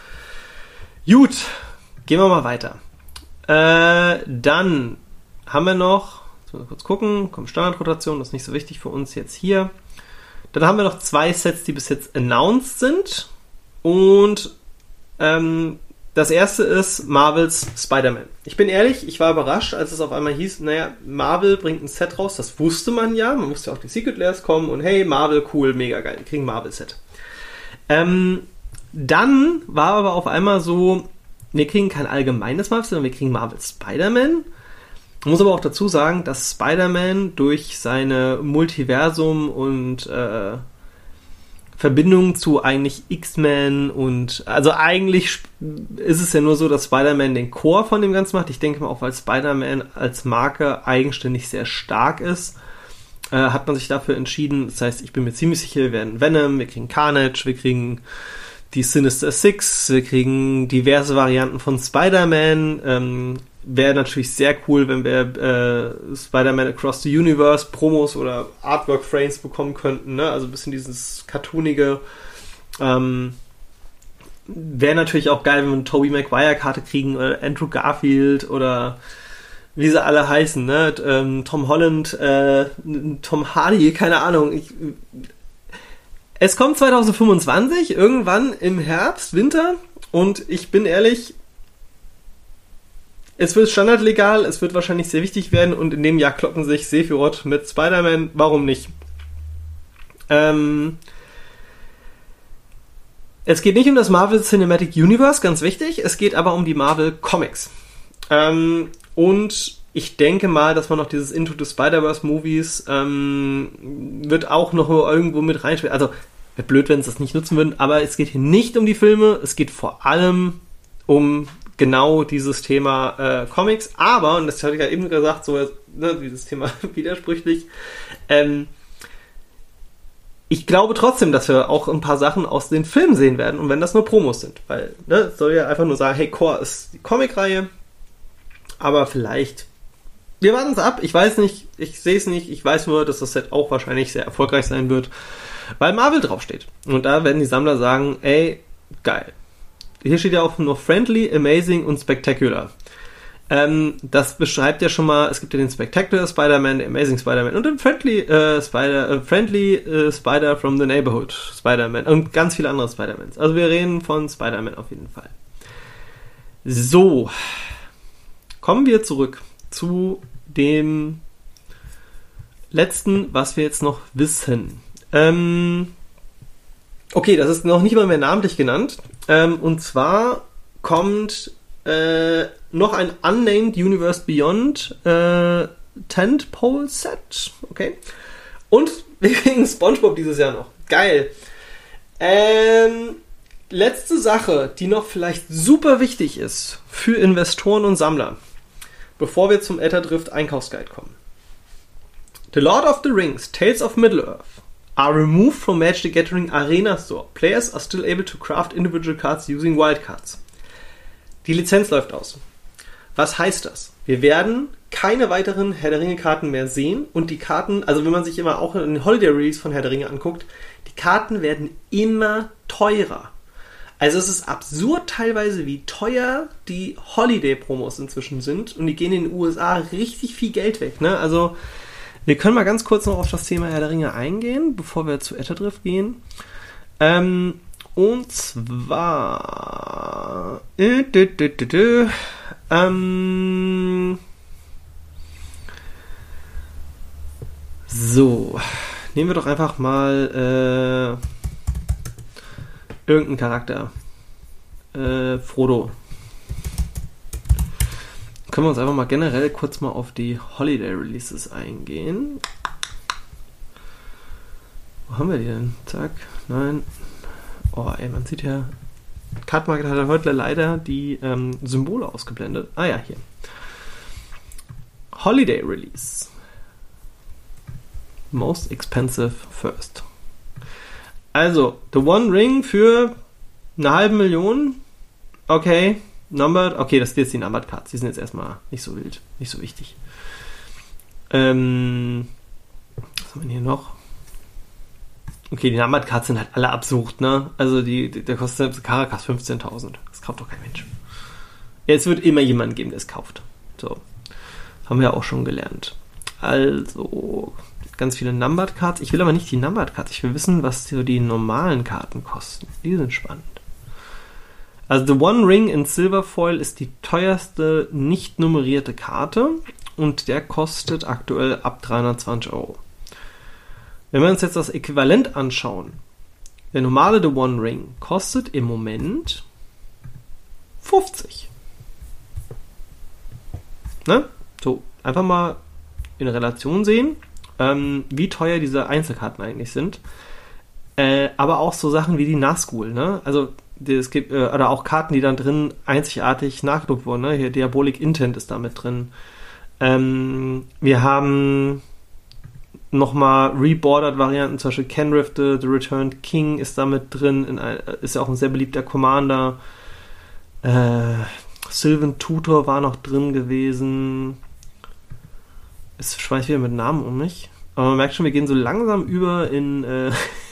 A: Gut, gehen wir mal weiter. Äh, dann haben wir noch, jetzt mal kurz gucken, kommt Standardrotation, das ist nicht so wichtig für uns jetzt hier. Dann haben wir noch zwei Sets, die bis jetzt announced sind. Und ähm, das erste ist Marvels Spider-Man. Ich bin ehrlich, ich war überrascht, als es auf einmal hieß, naja, Marvel bringt ein Set raus, das wusste man ja, man wusste ja auch, die Secret Lairs kommen und hey, Marvel, cool, mega geil, wir kriegen ein Marvel-Set. Ähm, dann war aber auf einmal so, wir kriegen kein allgemeines Marvel, sondern wir kriegen Marvel Spider-Man. Ich muss aber auch dazu sagen, dass Spider-Man durch seine Multiversum und äh, Verbindung zu eigentlich X-Men und also eigentlich ist es ja nur so, dass Spider-Man den Core von dem Ganzen macht. Ich denke mal auch, weil Spider-Man als Marke eigenständig sehr stark ist, äh, hat man sich dafür entschieden. Das heißt, ich bin mir ziemlich sicher, wir werden Venom, wir kriegen Carnage, wir kriegen die Sinister Six, wir kriegen diverse Varianten von Spider-Man. Ähm, wäre natürlich sehr cool, wenn wir äh, Spider-Man Across the Universe Promos oder Artwork-Frames bekommen könnten, ne? Also ein bisschen dieses Cartoonige. Ähm, wäre natürlich auch geil, wenn wir eine Tobey Maguire-Karte kriegen oder Andrew Garfield oder wie sie alle heißen, ne? Ähm, Tom Holland, äh, Tom Hardy, keine Ahnung. Ich, es kommt zwanzig fünfundzwanzig, irgendwann im Herbst, Winter, und ich bin ehrlich, es wird standardlegal, es wird wahrscheinlich sehr wichtig werden und in dem Jahr kloppen sich Sephiroth mit Spider-Man. Warum nicht? Ähm, es geht nicht um das Marvel Cinematic Universe, ganz wichtig. Es geht aber um die Marvel Comics. Ähm, und ich denke mal, dass man noch dieses Into the Spider-Verse Movies ähm, wird auch noch irgendwo mit reinspielen. Also, wäre blöd, wenn sie das nicht nutzen würden, aber es geht hier nicht um die Filme, es geht vor allem um genau dieses Thema äh, Comics, aber, und das hatte ich ja eben gesagt, so ne, dieses Thema widersprüchlich, ähm, ich glaube trotzdem, dass wir auch ein paar Sachen aus den Filmen sehen werden, und wenn das nur Promos sind, weil, ne, soll ja einfach nur sagen, hey, Core ist die Comicreihe, aber vielleicht, wir warten es ab, ich weiß nicht, ich sehe es nicht, ich weiß nur, dass das Set auch wahrscheinlich sehr erfolgreich sein wird, weil Marvel draufsteht. Und da werden die Sammler sagen, ey, geil. Hier steht ja auch nur Friendly, Amazing und Spectacular. Ähm, das beschreibt ja schon mal, es gibt ja den Spectacular Spider-Man, den Amazing Spider-Man und den Friendly äh, Spider, äh, Friendly äh, Spider from the Neighborhood Spider-Man und ganz viele andere Spider-Mans. Also wir reden von Spider-Man auf jeden Fall. So, kommen wir zurück zu dem letzten, was wir jetzt noch wissen. Ähm, okay, das ist noch nicht mal mehr namentlich genannt. Ähm, und zwar kommt äh, noch ein Unnamed Universe Beyond äh, Tentpole Set. Okay. Und wir kriegen SpongeBob dieses Jahr noch. Geil. Ähm, letzte Sache, die noch vielleicht super wichtig ist für Investoren und Sammler, bevor wir zum Elterdrift Einkaufsguide kommen. The Lord of the Rings, Tales of Middle-earth are removed from Magic the Gathering Arena Store. Players are still able to craft individual cards using wildcards. Die Lizenz läuft aus. Was heißt das? Wir werden keine weiteren Herr der Ringe Karten mehr sehen und die Karten, also wenn man sich immer auch in den Holiday Release von Herr der Ringe anguckt, die Karten werden immer teurer. Also es ist absurd teilweise, wie teuer die Holiday-Promos inzwischen sind und die gehen in den U S A richtig viel Geld weg, ne? Also wir können mal ganz kurz noch auf das Thema Herr der Ringe eingehen, bevor wir zu Elterdrift gehen. Ähm, und zwar... Äh, dü, dü, dü, dü, ähm, so, nehmen wir doch einfach mal äh, irgendeinen Charakter. Äh, Frodo. Können wir uns einfach mal generell kurz mal auf die Holiday Releases eingehen. Wo haben wir die denn? Zack, nein. Oh, ey, man sieht ja, Card Market hat heute leider die ähm, Symbole ausgeblendet. Ah ja, hier. Holiday Release. Most expensive first. Also, The One Ring für eine halbe Million. Okay. Numbered, okay, das sind jetzt die Numbered Cards, die sind jetzt erstmal nicht so wild, nicht so wichtig. Ähm, was haben wir hier noch? Okay, die Numbered Cards sind halt alle absurd, ne? Also die, die der kostet Caracas fünfzehntausend. Das kauft doch kein Mensch. Jetzt wird immer jemand geben, der es kauft. So. Haben wir auch schon gelernt. Also, ganz viele Numbered Cards. Ich will aber nicht die Numbered Cards. Ich will wissen, was so die normalen Karten kosten. Die sind spannend. Also The One Ring in Silver Foil ist die teuerste nicht nummerierte Karte und der kostet aktuell ab dreihundertzwanzig Euro. Wenn wir uns jetzt das Äquivalent anschauen, der normale The One Ring kostet im Moment fünfzig. Ne? So, einfach mal in Relation sehen, ähm, wie teuer diese Einzelkarten eigentlich sind. Äh, aber auch so Sachen wie die Nazgul, ne? Also es gibt, äh, oder auch Karten, die dann drin einzigartig nachgedruckt wurden, ne? Hier Diabolic Intent ist da mit drin. Ähm, wir haben nochmal Rebordert-Varianten, zum Beispiel Kenrith, the, the Returned King ist da mit drin, in ein, ist ja auch ein sehr beliebter Commander. Äh, Sylvan Tutor war noch drin gewesen. Es schmeißt wieder mit Namen um mich. Aber man merkt schon, wir gehen so langsam über in äh,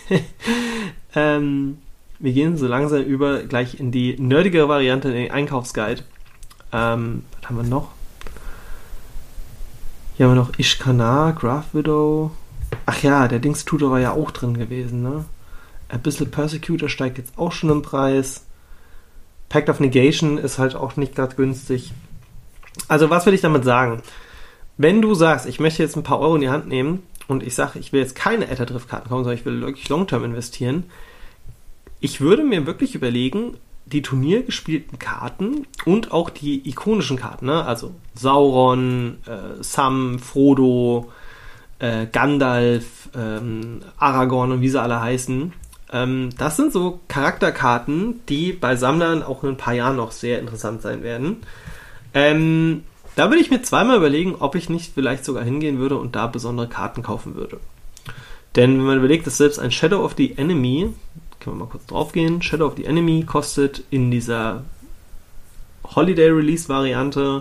A: ähm, wir gehen so langsam über gleich in die nerdigere Variante, in den Einkaufsguide. Ähm, was haben wir noch? Hier haben wir noch Ishkanar, Graph Widow. Ach ja, der Dings Tutor war ja auch drin gewesen, ne? Abyssal Persecutor steigt jetzt auch schon im Preis. Pact of Negation ist halt auch nicht gerade günstig. Also was will ich damit sagen? Wenn du sagst, ich möchte jetzt ein paar Euro in die Hand nehmen und ich sage, ich will jetzt keine Ether-Drift-Karten kaufen, sondern ich will wirklich Long-Term investieren, ich würde mir wirklich überlegen, die turniergespielten Karten und auch die ikonischen Karten, ne? Also Sauron, äh, Sam, Frodo, äh, Gandalf, ähm, Aragorn und wie sie alle heißen, ähm, das sind so Charakterkarten, die bei Sammlern auch in ein paar Jahren noch sehr interessant sein werden. Ähm, da würde ich mir zweimal überlegen, ob ich nicht vielleicht sogar hingehen würde und da besondere Karten kaufen würde. Denn wenn man überlegt, dass selbst ein Shadow of the Enemy, können wir mal kurz drauf gehen, Shadow of the Enemy kostet in dieser Holiday Release Variante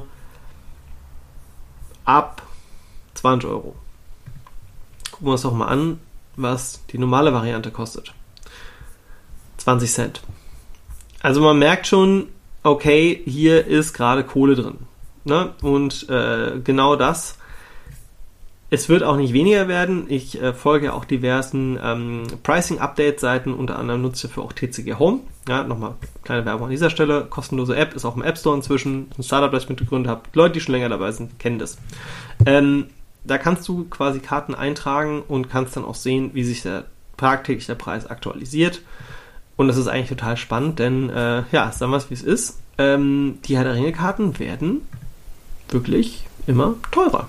A: ab zwanzig Euro. Gucken wir uns doch mal an, was die normale Variante kostet. zwanzig Cent. Also man merkt schon, okay, hier ist gerade Kohle drin. Ne? Und äh, genau das. Es wird auch nicht weniger werden. Ich äh, folge auch diversen ähm, Pricing-Update-Seiten. Unter anderem nutze ich dafür auch T C G Home. Ja, nochmal kleine Werbung an dieser Stelle. Kostenlose App, ist auch im App Store inzwischen. Ein Startup, das ich mitgegründet habe. Leute, die schon länger dabei sind, kennen das. Ähm, da kannst du quasi Karten eintragen und kannst dann auch sehen, wie sich der tagtäglich der Preis aktualisiert. Und das ist eigentlich total spannend, denn, äh, ja, sagen wir es, wie es ist. Ähm, die Herr der Ringe-Karten werden wirklich immer teurer.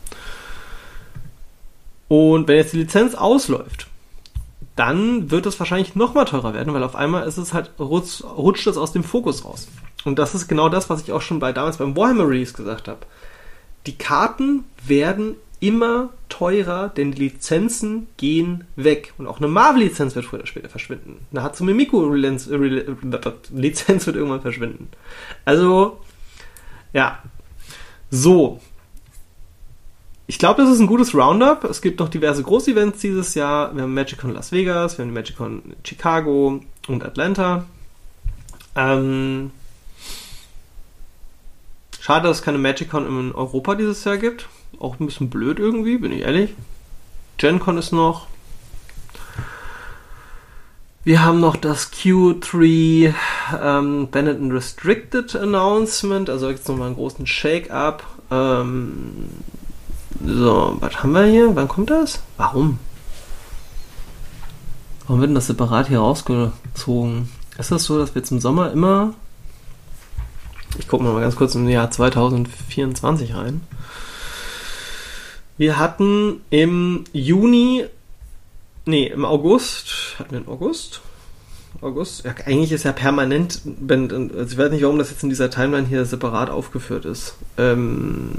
A: Und wenn jetzt die Lizenz ausläuft, dann wird es wahrscheinlich nochmal teurer werden, weil auf einmal ist es halt, rutscht, rutscht es aus dem Fokus raus. Und das ist genau das, was ich auch schon bei damals beim Warhammer Release gesagt habe. Die Karten werden immer teurer, denn die Lizenzen gehen weg. Und auch eine Marvel-Lizenz wird früher oder später verschwinden. Eine Hatsune Miku-Lizenz wird irgendwann verschwinden. Also, ja. So. Ich glaube, das ist ein gutes Roundup. Es gibt noch diverse Großevents dieses Jahr. Wir haben MagicCon Las Vegas, wir haben die MagicCon Chicago und Atlanta. Ähm, schade, dass es keine MagicCon in Europa dieses Jahr gibt. Auch ein bisschen blöd irgendwie, bin ich ehrlich. GenCon ist noch. Wir haben noch das Q drei ähm, Benetton Restricted Announcement. Also jetzt nochmal einen großen Shake-Up. Ähm, so, was haben wir hier? Wann kommt das? Warum? Warum wird denn das separat hier rausgezogen? Ist das so, dass wir jetzt im Sommer immer... Ich gucke mal ganz kurz im Jahr zwanzig vierundzwanzig rein. Wir hatten im Juni, nee, im August, hatten wir im August? August? Ja, eigentlich ist ja permanent, also ich weiß nicht, warum das jetzt in dieser Timeline hier separat aufgeführt ist. Ähm,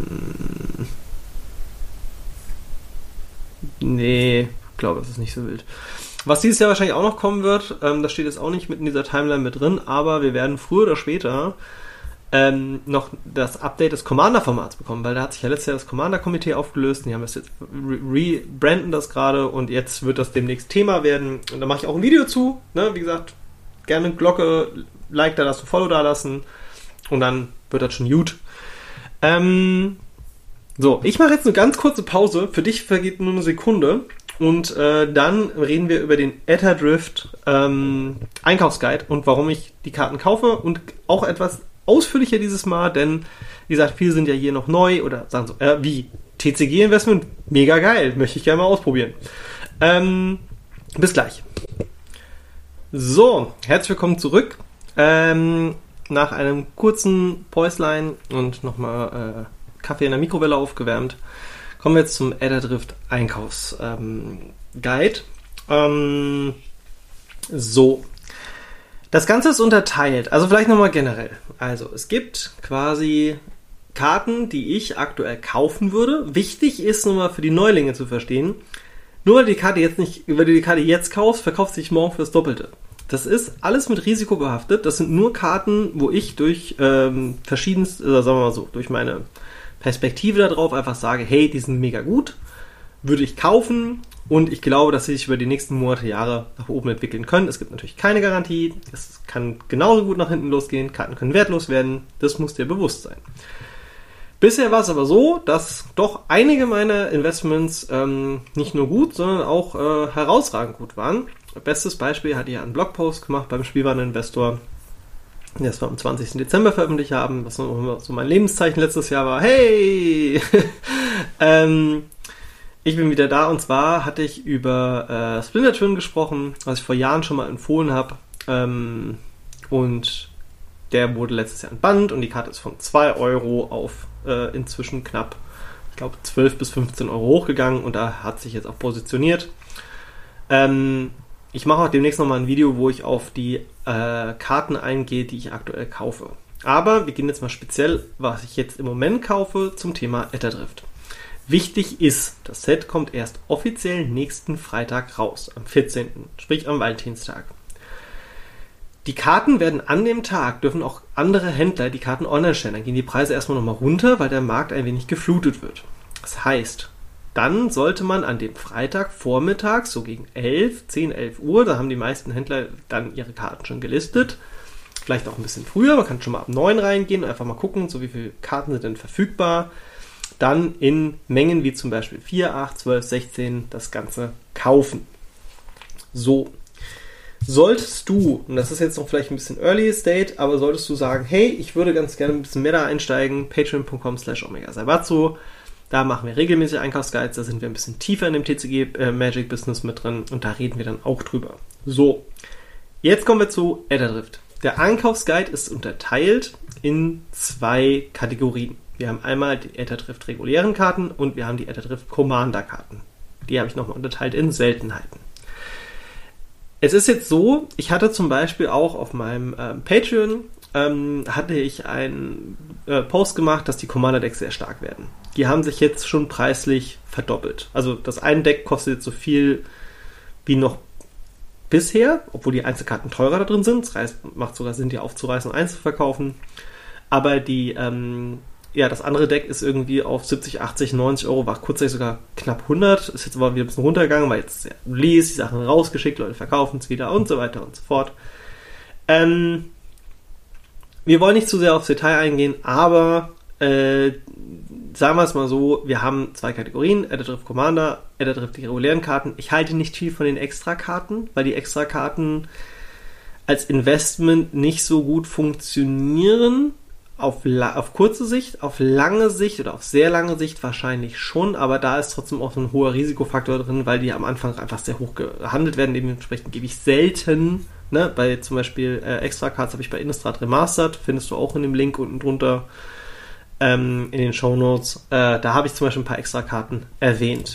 A: nee, ich glaube, das ist nicht so wild. Was dieses Jahr wahrscheinlich auch noch kommen wird, ähm, das steht jetzt auch nicht mit in dieser Timeline mit drin, aber wir werden früher oder später Ähm, noch das Update des Commander-Formats bekommen, weil da hat sich ja letztes Jahr das Commander-Komitee aufgelöst und die haben das jetzt rebranden das gerade und jetzt wird das demnächst Thema werden und da mache ich auch ein Video zu, ne? Wie gesagt, gerne Glocke, Like da lassen, Follow da lassen und dann wird das schon gut. Ähm, so, ich mache jetzt eine ganz kurze Pause, für dich vergeht nur eine Sekunde und äh, dann reden wir über den Ether-Drift ähm, Einkaufsguide und warum ich die Karten kaufe und auch etwas ausführlicher dieses Mal, denn wie gesagt, viele sind ja hier noch neu oder sagen so, äh, wie T C G-Investment, mega geil, möchte ich gerne mal ausprobieren. Ähm, bis gleich. So, herzlich willkommen zurück. Ähm, nach einem kurzen Päuslein und nochmal äh, Kaffee in der Mikrowelle aufgewärmt. Kommen wir jetzt zum Etterdrift Einkaufs-Guide. Ähm, so. Das Ganze ist unterteilt. Also vielleicht nochmal generell. Also es gibt quasi Karten, die ich aktuell kaufen würde. Wichtig ist nochmal für die Neulinge zu verstehen, nur weil du die Karte jetzt nicht, weil du die Karte jetzt kaufst, verkaufst du dich morgen für das Doppelte. Das ist alles mit Risiko behaftet. Das sind nur Karten, wo ich durch ähm, verschiedenste, oder sagen wir mal so, durch meine Perspektive darauf einfach sage, hey, die sind mega gut, würde ich kaufen und ich glaube, dass sie sich über die nächsten Monate, Jahre nach oben entwickeln können. Es gibt natürlich keine Garantie. Es kann genauso gut nach hinten losgehen. Karten können wertlos werden. Das muss dir bewusst sein. Bisher war es aber so, dass doch einige meiner Investments ähm, nicht nur gut, sondern auch äh, herausragend gut waren. Bestes Beispiel hatte ich einen Blogpost gemacht beim Spielwareninvestor, das wir am zwanzigsten Dezember veröffentlicht haben, was so mein Lebenszeichen letztes Jahr war. Hey! ähm, ich bin wieder da und zwar hatte ich über äh, Splinter Twin gesprochen, was ich vor Jahren schon mal empfohlen habe. Ähm, und der wurde letztes Jahr entbannt und die Karte ist von zwei Euro auf äh, inzwischen knapp, ich glaube, zwölf bis fünfzehn Euro hochgegangen und da hat sich jetzt auch positioniert. Ähm, ich mache auch demnächst nochmal ein Video, wo ich auf die äh, Karten eingehe, die ich aktuell kaufe. Aber wir gehen jetzt mal speziell, was ich jetzt im Moment kaufe, zum Thema Etterdrift. Wichtig ist, das Set kommt erst offiziell nächsten Freitag raus, am vierzehnten, sprich am Valentinstag. Die Karten werden an dem Tag, dürfen auch andere Händler die Karten online stellen. Dann gehen die Preise erstmal nochmal runter, weil der Markt ein wenig geflutet wird. Das heißt, dann sollte man an dem Freitag vormittags, so gegen elf, zehn, elf Uhr, da haben die meisten Händler dann ihre Karten schon gelistet. Vielleicht auch ein bisschen früher, man kann schon mal ab neun reingehen und einfach mal gucken, so wie viele Karten sind denn verfügbar. Dann in Mengen wie zum Beispiel vier, acht, zwölf, sechzehn das Ganze kaufen. So. Solltest du, und das ist jetzt noch vielleicht ein bisschen Early State, aber solltest du sagen, hey, ich würde ganz gerne ein bisschen mehr da einsteigen, patreon punkt com slash omega salvatzo, da machen wir regelmäßig Einkaufsguides, da sind wir ein bisschen tiefer in dem T C G äh, Magic Business mit drin und da reden wir dann auch drüber. So, jetzt kommen wir zu Etterdrift. Der Einkaufsguide ist unterteilt in zwei Kategorien. Wir haben einmal die Etterdrift regulären Karten und wir haben die Etterdrift Commander Karten. Die habe ich nochmal unterteilt in Seltenheiten. Es ist jetzt so, ich hatte zum Beispiel auch auf meinem ähm, Patreon, ähm, hatte ich einen äh, Post gemacht, dass die Commander-Decks sehr stark werden. Die haben sich jetzt schon preislich verdoppelt. Also das eine Deck kostet jetzt so viel wie noch bisher, obwohl die Einzelkarten teurer da drin sind. Das heißt, macht sogar Sinn, die aufzureißen und einzuverkaufen. Aber die, ähm, ja, das andere Deck ist irgendwie auf siebzig, achtzig, neunzig Euro, war kurzzeitig sogar knapp hundert, ist jetzt aber wieder ein bisschen runtergegangen, weil jetzt ja, Release, die Sachen rausgeschickt, Leute verkaufen es wieder und so weiter und so fort. Ähm, wir wollen nicht zu sehr aufs Detail eingehen, aber äh, sagen wir es mal so, wir haben zwei Kategorien, Etterdrift Commander, Etterdrift die regulären Karten. Ich halte nicht viel von den Extrakarten, weil die Extrakarten als Investment nicht so gut funktionieren. Auf, la- auf kurze Sicht, auf lange Sicht oder auf sehr lange Sicht wahrscheinlich schon, aber da ist trotzdem auch so ein hoher Risikofaktor drin, weil die am Anfang einfach sehr hoch gehandelt werden. Dementsprechend gebe ich selten, ne, bei zum Beispiel äh, Extra-Cards habe ich bei Innistrad Remastered, findest du auch in dem Link unten drunter ähm, in den Shownotes. Äh, da habe ich zum Beispiel ein paar Extra-Karten erwähnt.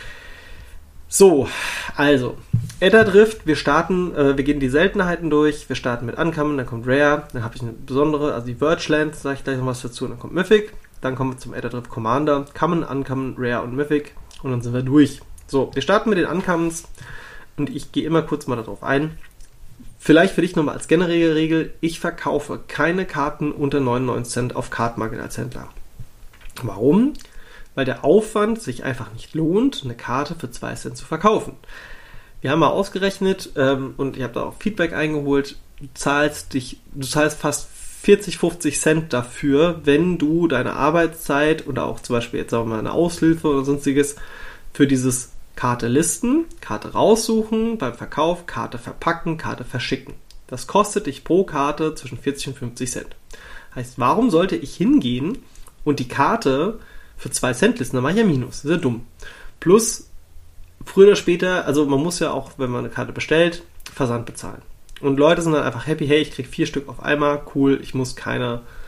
A: So, also, Etterdrift, wir starten, äh, wir gehen die Seltenheiten durch, wir starten mit Uncommon, dann kommt Rare, dann habe ich eine besondere, also die Verge Lands, sage ich gleich noch was dazu, und dann kommt Mythic, dann kommen wir zum Etterdrift Commander, Common, Uncommon, Rare und Mythic und dann sind wir durch. So, wir starten mit den Uncommons und ich gehe immer kurz mal darauf ein. Vielleicht für dich nochmal als generelle Regel, ich verkaufe keine Karten unter neunundneunzig Cent auf Cardmarket als Händler. Warum? Weil der Aufwand sich einfach nicht lohnt, eine Karte für zwei Cent zu verkaufen. Wir haben mal ausgerechnet ähm, und ich habe da auch Feedback eingeholt, du zahlst dich, du zahlst fast vierzig, fünfzig Cent dafür, wenn du deine Arbeitszeit oder auch zum Beispiel jetzt sagen wir mal eine Aushilfe oder sonstiges für dieses Karte listen, Karte raussuchen, beim Verkauf Karte verpacken, Karte verschicken. Das kostet dich pro Karte zwischen vierzig und fünfzig Cent. Heißt, warum sollte ich hingehen und die Karte für zwei Cent listen? Dann mache ich ja Minus. Das ist ja dumm. Plus, früher oder später, also man muss ja auch, wenn man eine Karte bestellt, Versand bezahlen. Und Leute sind dann einfach happy, hey, ich kriege vier Stück auf einmal, cool, ich muss keine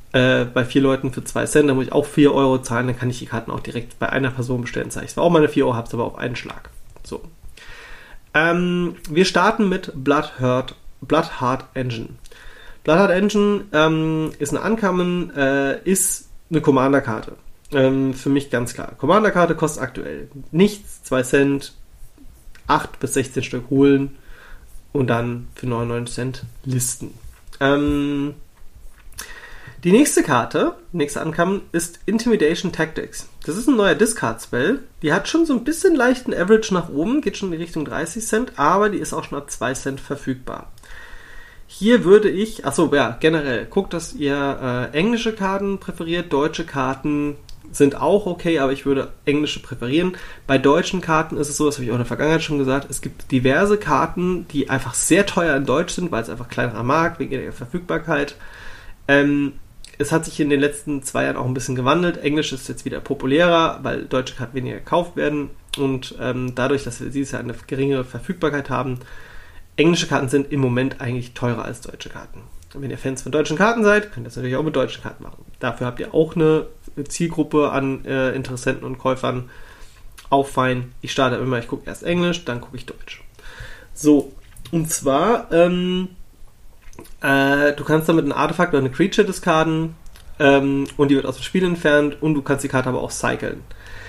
A: äh, bei vier Leuten für zwei Cent, da muss ich auch vier Euro zahlen, dann kann ich die Karten auch direkt bei einer Person bestellen. Zeige ich zwar auch meine vier Euro, hab's aber auf einen Schlag. So. Ähm, wir starten mit Bloodheart, Bloodheart Engine. Bloodheart Engine ähm, ist eine Uncommon, äh, ist eine Commander-Karte. Ähm, für mich ganz klar. Commander-Karte kostet aktuell nichts, zwei Cent, acht bis sechzehn Stück holen und dann für neunundneunzig Cent listen. Ähm, die nächste Karte, nächste Uncommon, ist Intimidation Tactics. Das ist ein neuer Discard-Spell. Die hat schon so ein bisschen leichten Average nach oben, geht schon in die Richtung dreißig Cent, aber die ist auch schon ab zwei Cent verfügbar. Hier würde ich, achso, ja, generell, guckt, dass ihr äh, englische Karten präferiert, deutsche Karten sind auch okay, aber ich würde englische präferieren. Bei deutschen Karten ist es so, das habe ich auch in der Vergangenheit schon gesagt, es gibt diverse Karten, die einfach sehr teuer in Deutsch sind, weil es einfach kleinerer Markt, wegen der Verfügbarkeit. Ähm, es hat sich in den letzten zwei Jahren auch ein bisschen gewandelt. Englisch ist jetzt wieder populärer, weil deutsche Karten weniger gekauft werden und ähm, dadurch, dass wir dieses Jahr eine geringere Verfügbarkeit haben, englische Karten sind im Moment eigentlich teurer als deutsche Karten. Und wenn ihr Fans von deutschen Karten seid, könnt ihr das natürlich auch mit deutschen Karten machen. Dafür habt ihr auch eine Zielgruppe an äh, Interessenten und Käufern. Auch fein. Ich starte immer, ich gucke erst Englisch, dann gucke ich Deutsch. So, und zwar, ähm, äh, du kannst damit ein Artefakt oder eine Creature discarden ähm, und die wird aus dem Spiel entfernt und du kannst die Karte aber auch cyclen.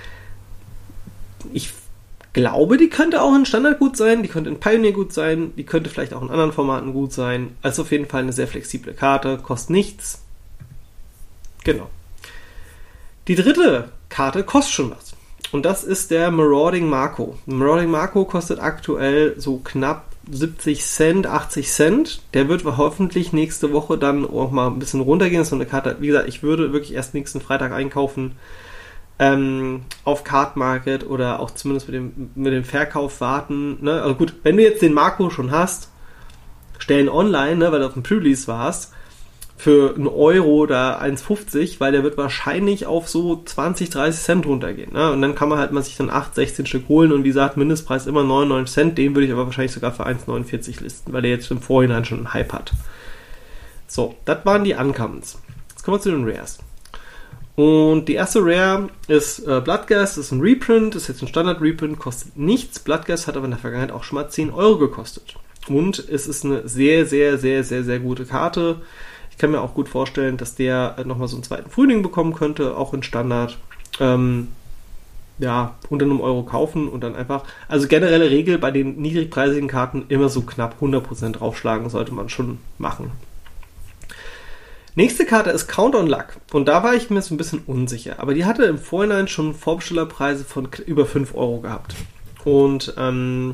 A: Ich glaube, die könnte auch in Standard gut sein, die könnte in Pioneer gut sein, die könnte vielleicht auch in anderen Formaten gut sein. Also auf jeden Fall eine sehr flexible Karte, kostet nichts. Genau. Die dritte Karte kostet schon was. Und das ist der Marauding Marco. Marauding Marco kostet aktuell so knapp siebzig Cent, achtzig Cent. Der wird hoffentlich nächste Woche dann auch mal ein bisschen runtergehen. Das ist so eine Karte, wie gesagt, ich würde wirklich erst nächsten Freitag einkaufen. Ähm, auf Card Market oder auch zumindest mit dem, mit dem Verkauf warten. Ne? Also gut, wenn du jetzt den Marco schon hast, stellen online, ne, weil du auf dem Pre-Release warst, für einen Euro oder eins fünfzig, weil der wird wahrscheinlich auf so zwanzig, dreißig Cent runtergehen. Ne? Und dann kann man halt mal sich dann acht, sechzehn Stück holen und wie gesagt, Mindestpreis immer neunundneunzig Cent, den würde ich aber wahrscheinlich sogar für eins neunundvierzig listen, weil der jetzt im Vorhinein schon einen Hype hat. So, das waren die Uncommons. Jetzt kommen wir zu den Rares. Und die erste Rare ist äh, Bloodghast, das ist ein Reprint, ist jetzt ein Standard-Reprint, kostet nichts. Bloodghast hat aber in der Vergangenheit auch schon mal zehn Euro gekostet. Und es ist eine sehr, sehr, sehr, sehr, sehr gute Karte. Ich kann mir auch gut vorstellen, dass der äh, nochmal so einen zweiten Frühling bekommen könnte, auch in Standard. Ähm, ja, unter einem Euro kaufen und dann einfach, also generelle Regel bei den niedrigpreisigen Karten immer so knapp hundert Prozent draufschlagen, sollte man schon machen. Nächste Karte ist Count on Luck. Und da war ich mir so ein bisschen unsicher. Aber die hatte im Vorhinein schon Vorbestellerpreise von über fünf Euro gehabt. Und, ähm,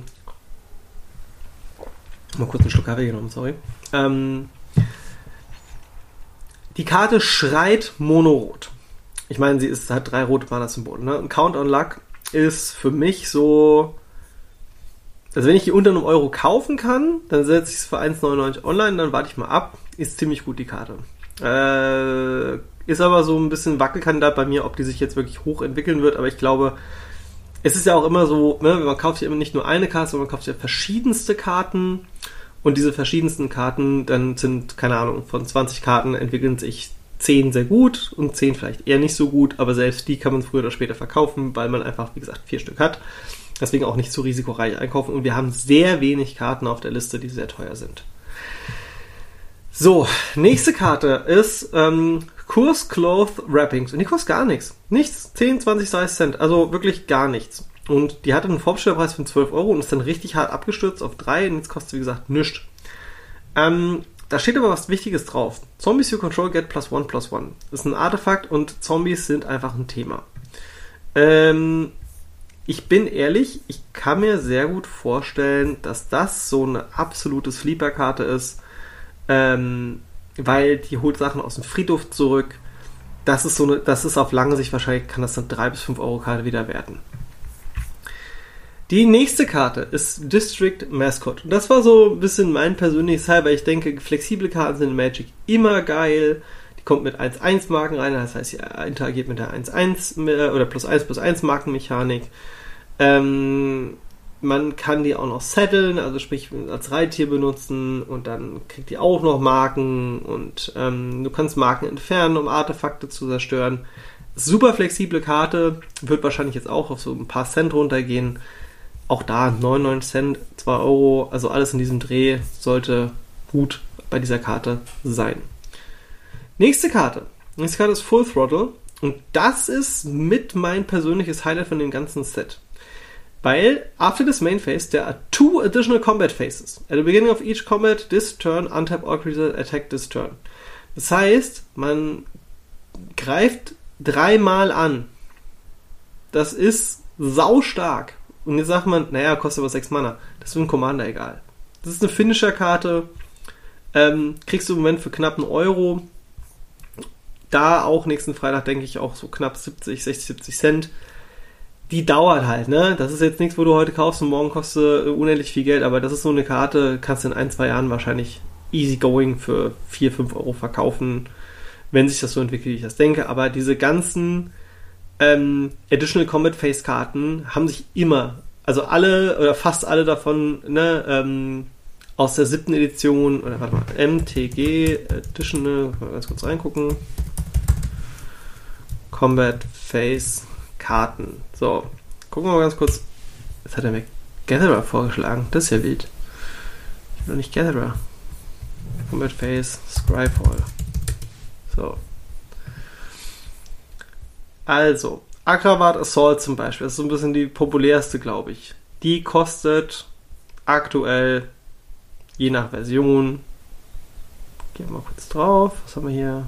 A: mal kurz einen Schluck Kaffee genommen, sorry. Ähm, die Karte schreit Mono-Rot. Ich meine, sie ist, hat drei rote Mana-Symbole. Ne? Und Count on Luck ist für mich so, also wenn ich die unter einem Euro kaufen kann, dann setze ich es für eins neunundneunzig online, dann warte ich mal ab. Ist ziemlich gut die Karte. Äh, ist aber so ein bisschen Wackelkandidat bei mir, ob die sich jetzt wirklich hoch entwickeln wird, aber ich glaube, es ist ja auch immer so, ne, man kauft ja immer nicht nur eine Karte, sondern man kauft ja verschiedenste Karten und diese verschiedensten Karten, dann sind, keine Ahnung, von zwanzig Karten entwickeln sich zehn sehr gut und zehn vielleicht eher nicht so gut, aber selbst die kann man früher oder später verkaufen, weil man einfach, wie gesagt, vier Stück hat. Deswegen auch nicht so risikoreich einkaufen und wir haben sehr wenig Karten auf der Liste, die sehr teuer sind. So, nächste Karte ist ähm, Curse Cloth Wrappings. Und die kostet gar nichts. Nichts. zehn, zwanzig, dreißig Cent. Also wirklich gar nichts. Und die hatte einen Vorbestellerpreis von zwölf Euro und ist dann richtig hart abgestürzt auf drei. Und jetzt kostet, wie gesagt, nichts. Ähm, da steht aber was Wichtiges drauf. Zombies you control get plus one plus one. Das ist ein Artefakt und Zombies sind einfach ein Thema. Ähm, ich bin ehrlich, ich kann mir sehr gut vorstellen, dass das so eine absolute Sleeper-Karte ist. Ähm, weil die holt Sachen aus dem Friedhof zurück. Das ist so eine, das ist auf lange Sicht wahrscheinlich, kann das eine drei bis fünf Euro Karte wieder werden. Die nächste Karte ist District Mascot. Und das war so ein bisschen mein persönliches Highlight, weil ich denke, flexible Karten sind in Magic immer geil. Die kommt mit eins eins Marken rein, das heißt, sie interagiert mit der eins eins oder plus eins plus eins Markenmechanik. Ähm, man kann die auch noch setteln, also sprich als Reittier benutzen und dann kriegt die auch noch Marken und ähm, du kannst Marken entfernen, um Artefakte zu zerstören. Super flexible Karte, wird wahrscheinlich jetzt auch auf so ein paar Cent runtergehen. Auch da neunundneunzig Cent, zwei Euro, also alles in diesem Dreh sollte gut bei dieser Karte sein. Nächste Karte. Nächste Karte ist Full Throttle und das ist mit mein persönliches Highlight von dem ganzen Set. Weil after this main phase, there are two additional combat phases. At the beginning of each combat, this turn, untap all creatures attack this turn. Das heißt, man greift dreimal an. Das ist saustark. Und jetzt sagt man, naja, kostet aber sechs Mana. Das ist für einen Commander egal. Das ist eine Finisher-Karte. Ähm, kriegst du im Moment für knapp einen Euro. Da auch nächsten Freitag, denke ich, auch so knapp siebzig, sechzig, siebzig Cent. Die dauert halt, ne? Das ist jetzt nichts, wo du heute kaufst und morgen kostet unendlich viel Geld, aber das ist so eine Karte, kannst du in ein, zwei Jahren wahrscheinlich easy going für vier, fünf Euro verkaufen, wenn sich das so entwickelt, wie ich das denke. Aber diese ganzen ähm, Additional Combat Phase Karten haben sich immer, also alle oder fast alle davon, ne, ähm, aus der siebten Edition, oder warte mal, M T G Additional, mal ganz kurz reingucken. Combat Phase Karten. So, gucken wir mal ganz kurz. Jetzt hat er mir Gatherer vorgeschlagen. Das ist ja wild. Ich will noch nicht Gatherer. Combat Phase, Scryfall. So. Also, Akravat Assault zum Beispiel. Das ist so ein bisschen die populärste, glaube ich. Die kostet aktuell, je nach Version, gehen wir mal kurz drauf. Was haben wir hier?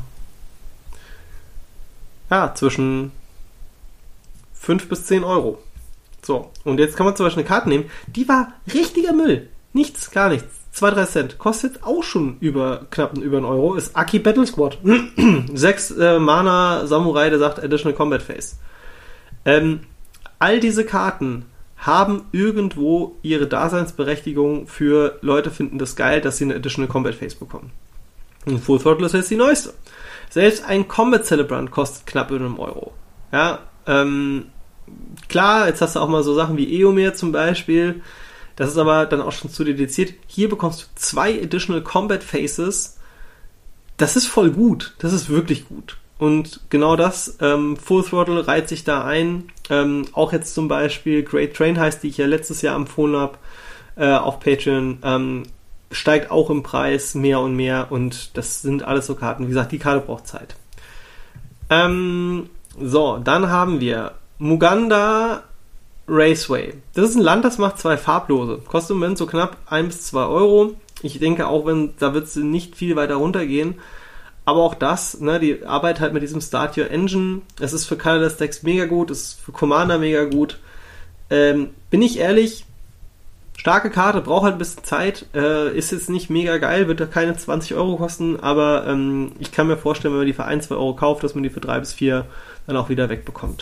A: Ja, zwischen fünf bis zehn Euro. So, und jetzt kann man zum Beispiel eine Karte nehmen, die war richtiger Müll. Nichts, gar nichts. zwei, drei Cent. Kostet auch schon über knapp über einen Euro. Ist Aki Battle Squad. sechs äh, Mana Samurai, der sagt Additional Combat Phase. Ähm, all diese Karten haben irgendwo ihre Daseinsberechtigung für Leute finden das geil, dass sie eine Additional Combat Phase bekommen. Und Full Throttle ist jetzt die neueste. Selbst ein Combat Celebrant kostet knapp über einen Euro. Ja, Ähm, klar, jetzt hast du auch mal so Sachen wie Eomer zum Beispiel. Das ist aber dann auch schon zu dediziert. Hier bekommst du zwei Additional Combat Phases. Das ist voll gut. Das ist wirklich gut. Und genau das, ähm, Full Throttle reiht sich da ein. Ähm, auch jetzt zum Beispiel Great Train heißt, die ich ja letztes Jahr empfohlen habe äh, auf Patreon, ähm, steigt auch im Preis mehr und mehr. Und das sind alles so Karten. Wie gesagt, die Karte braucht Zeit. Ähm... So, dann haben wir Muganda Raceway. Das ist ein Land, das macht zwei farblose. Kostet im Moment so knapp ein bis zwei Euro. Ich denke auch, wenn da wird es nicht viel weiter runtergehen. Aber auch das, ne, die Arbeit halt mit diesem Start Your Engine. Es ist für Colorless Decks mega gut, es ist für Commander mega gut. Ähm, bin ich ehrlich, starke Karte, braucht halt ein bisschen Zeit. Äh, ist jetzt nicht mega geil, wird ja keine zwanzig Euro kosten. Aber ähm, ich kann mir vorstellen, wenn man die für ein, zwei Euro kauft, dass man die für drei bis vier dann auch wieder wegbekommt.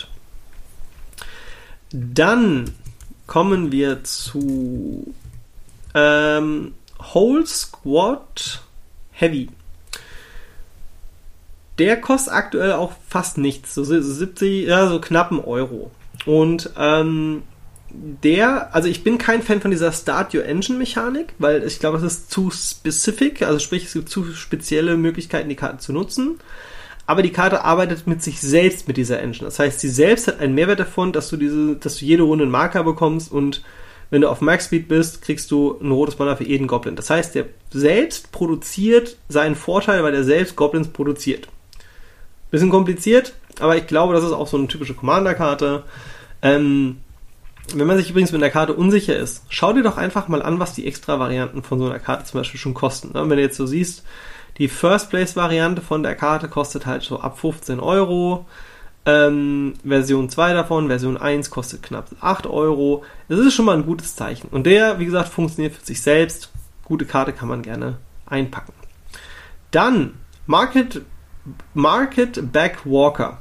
A: Dann kommen wir zu ähm, Whole Squad Heavy. Der kostet aktuell auch fast nichts, so siebzig, ja, so knapp einen Euro. Und ähm, der, also ich bin kein Fan von dieser Start Your Engine Mechanik, weil ich glaube, das ist zu specific, also sprich, es gibt zu spezielle Möglichkeiten, die Karte zu nutzen. Aber die Karte arbeitet mit sich selbst mit dieser Engine. Das heißt, sie selbst hat einen Mehrwert davon, dass du diese, dass du jede Runde einen Marker bekommst und wenn du auf Max Speed bist, kriegst du ein rotes Mana für jeden Goblin. Das heißt, der selbst produziert seinen Vorteil, weil er selbst Goblins produziert. Bisschen kompliziert, aber ich glaube, das ist auch so eine typische Commander-Karte. Ähm, wenn man sich übrigens mit der Karte unsicher ist, schau dir doch einfach mal an, was die Extra-Varianten von so einer Karte zum Beispiel schon kosten. Wenn du jetzt so siehst, die First-Place-Variante von der Karte kostet halt so ab fünfzehn Euro. Ähm, Version zwei davon, Version eins kostet knapp acht Euro. Das ist schon mal ein gutes Zeichen. Und der, wie gesagt, funktioniert für sich selbst. Gute Karte kann man gerne einpacken. Dann Market, Market Back Walker.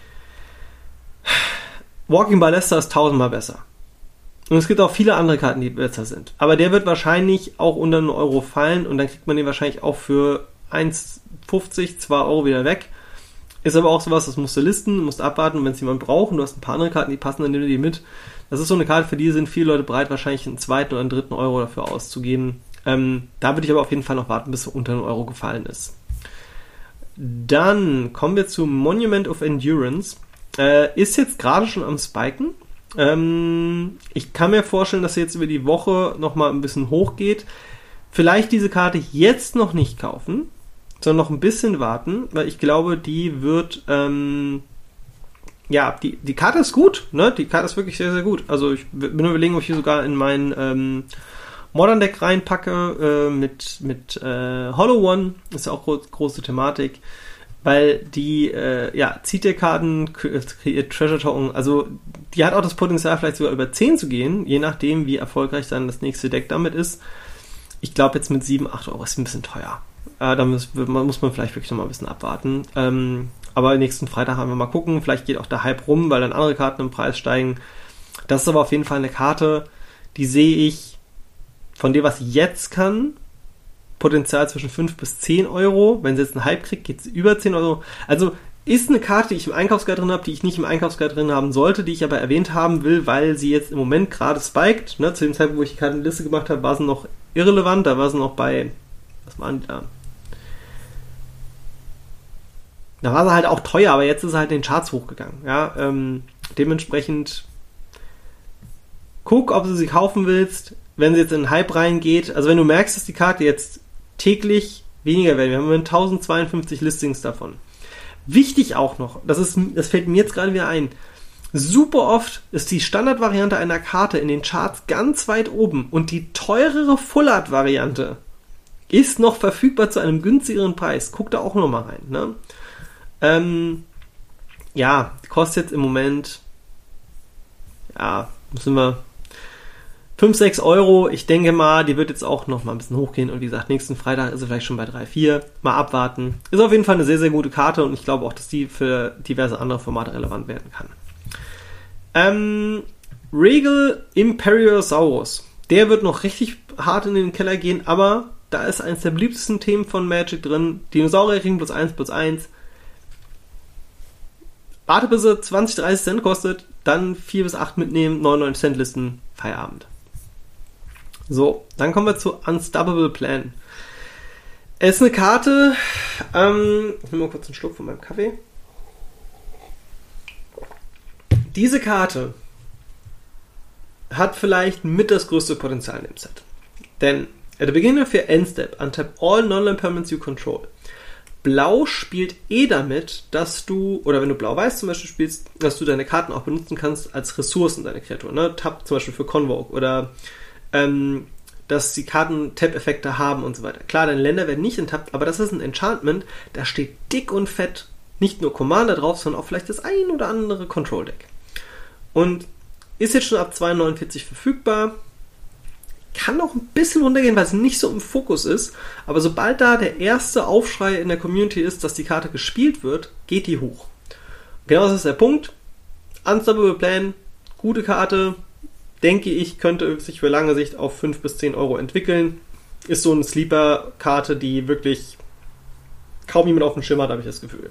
A: Walking Ballista ist tausendmal besser. Und es gibt auch viele andere Karten, die besser sind. Aber der wird wahrscheinlich auch unter einen Euro fallen und dann kriegt man den wahrscheinlich auch für eins fünfzig, zwei Euro wieder weg. Ist aber auch sowas, das musst du listen, musst abwarten, wenn es jemand braucht und du hast ein paar andere Karten, die passen, dann nimm dir die mit. Das ist so eine Karte, für die sind viele Leute bereit, wahrscheinlich einen zweiten oder einen dritten Euro dafür auszugeben. Ähm, da würde ich aber auf jeden Fall noch warten, bis er unter einen Euro gefallen ist. Dann kommen wir zu Monument of Endurance. Äh, ist jetzt gerade schon am Spiken. Ähm, ich kann mir vorstellen, dass er jetzt über die Woche nochmal ein bisschen hochgeht. Vielleicht diese Karte jetzt noch nicht kaufen, sondern noch ein bisschen warten, weil ich glaube, die wird... Ähm, ja, die, die Karte ist gut, ne? Die Karte ist wirklich sehr, sehr gut. Also ich bin überlegen, ob ich hier sogar in mein ähm, Modern Deck reinpacke äh, mit, mit äh, Hollow One. Das ist ja auch gro- große Thematik. Weil die, äh, ja, zieht dir Karten, kreiert Treasure Token. Also die hat auch das Potenzial, vielleicht sogar über zehn zu gehen, je nachdem, wie erfolgreich dann das nächste Deck damit ist. Ich glaube jetzt mit sieben, acht Euro ist ein bisschen teuer. Äh, da muss, muss man vielleicht wirklich noch mal ein bisschen abwarten. Ähm, Aber nächsten Freitag haben wir mal gucken. Vielleicht geht auch der Hype rum, weil dann andere Karten im Preis steigen. Das ist aber auf jeden Fall eine Karte, die sehe ich von dem, was sie jetzt kann, Potenzial zwischen fünf bis zehn Euro. Wenn sie jetzt einen Hype kriegt, geht es über zehn Euro. Also ist eine Karte, die ich im Einkaufsguide drin habe, die ich nicht im Einkaufsguide drin haben sollte, die ich aber erwähnt haben will, weil sie jetzt im Moment gerade spiked. Ne? Zu dem Zeitpunkt, wo ich die Kartenliste gemacht habe, war sie noch irrelevant. Da war sie noch bei, was waren die da? Da war sie halt auch teuer, aber jetzt ist sie halt in den Charts hochgegangen. Ja, ähm, dementsprechend guck, ob du sie kaufen willst, wenn sie jetzt in den Hype reingeht. Also wenn du merkst, dass die Karte jetzt täglich weniger werden. Wir haben im Moment tausendzweiundfünfzig Listings davon. Wichtig auch noch, das ist, das fällt mir jetzt gerade wieder ein, super oft ist die Standardvariante einer Karte in den Charts ganz weit oben und die teurere Full-Art-Variante ist noch verfügbar zu einem günstigeren Preis. Guck da auch nochmal rein, ne? Ähm, ja, kostet jetzt im Moment, ja, müssen wir fünf, sechs Euro. Ich denke mal, die wird jetzt auch noch mal ein bisschen hochgehen. Und wie gesagt, nächsten Freitag ist sie vielleicht schon bei drei, vier. Mal abwarten. Ist auf jeden Fall eine sehr, sehr gute Karte. Und ich glaube auch, dass die für diverse andere Formate relevant werden kann. Ähm, Regal Imperiosaurus. Der wird noch richtig hart in den Keller gehen. Aber da ist eines der beliebtesten Themen von Magic drin. Dinosaurierring plus eins plus eins. Warte, bis er zwanzig, dreißig Cent kostet, dann vier bis acht mitnehmen, neunundneunzig Cent Listen, Feierabend. So, dann kommen wir zu Unstoppable Plan. Es ist eine Karte, ähm, ich nehme mal kurz einen Schluck von meinem Kaffee. Diese Karte hat vielleicht mit das größte Potenzial in dem Set. Denn at the beginning of your end step, untap all non-land permanents you control. Blau spielt eh damit, dass du, oder wenn du Blau-Weiß zum Beispiel spielst, dass du deine Karten auch benutzen kannst als Ressourcen deiner Kreatur. Ne? Tap zum Beispiel für Convoke oder ähm, dass die Karten Tap-Effekte haben und so weiter. Klar, deine Länder werden nicht enttappt, aber das ist ein Enchantment, da steht dick und fett nicht nur Commander drauf, sondern auch vielleicht das ein oder andere Control-Deck. Und ist jetzt schon ab zwei Euro neunundvierzig verfügbar. Kann noch ein bisschen runtergehen, weil es nicht so im Fokus ist. Aber sobald da der erste Aufschrei in der Community ist, dass die Karte gespielt wird, geht die hoch. Genau das ist der Punkt. Unstoppable Plan, gute Karte. Denke ich, könnte sich für lange Sicht auf fünf bis zehn Euro entwickeln. Ist so eine Sleeper-Karte, die wirklich kaum jemand auf dem Schirm hat, habe ich das Gefühl.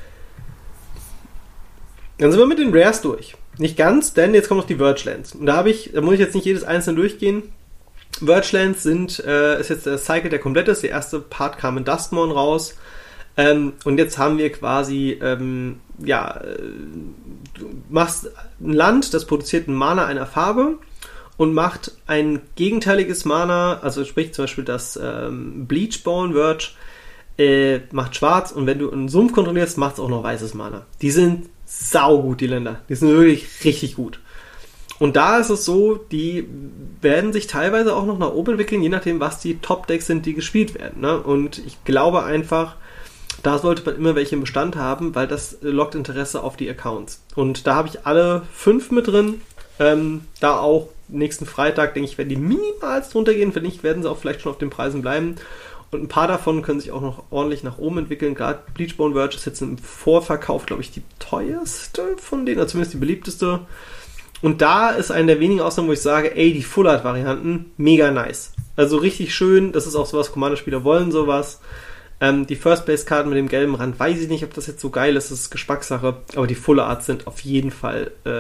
A: Dann sind wir mit den Rares durch. Nicht ganz, denn jetzt kommen noch die Vergelands. Und da habe ich, da muss ich jetzt nicht jedes einzelne durchgehen. Vergelands sind, äh, ist jetzt der Cycle, der komplett ist. Der erste Part kam in Duskmourn raus. Ähm, und jetzt haben wir quasi, ähm, ja, äh, du machst ein Land, das produziert ein Mana einer Farbe und macht ein gegenteiliges Mana, also sprich zum Beispiel das ähm, Bleachbone Verge, äh, macht schwarz und wenn du einen Sumpf kontrollierst, macht es auch noch weißes Mana. Die sind saugut, die Länder. Die sind wirklich richtig gut. Und da ist es so, die werden sich teilweise auch noch nach oben entwickeln, je nachdem, was die Top-Decks sind, die gespielt werden. Ne? Und ich glaube einfach, da sollte man immer welche im Bestand haben, weil das lockt Interesse auf die Accounts. Und da habe ich alle fünf mit drin. Ähm, da auch nächsten Freitag, denke ich, werden die minimals drunter gehen. Wenn nicht, werden sie auch vielleicht schon auf den Preisen bleiben. Und ein paar davon können sich auch noch ordentlich nach oben entwickeln. Gerade Bleachbone Verge ist jetzt im Vorverkauf, glaube ich, die teuerste von denen, oder zumindest die beliebteste. Und da ist eine der wenigen Ausnahmen, wo ich sage, ey, die Full-Art-Varianten, mega nice. Also richtig schön, das ist auch sowas, Commander-Spieler wollen sowas. Ähm, die First-Base-Karten mit dem gelben Rand, weiß ich nicht, ob das jetzt so geil ist, das ist Geschmackssache. Aber die Full-Art sind auf jeden Fall äh,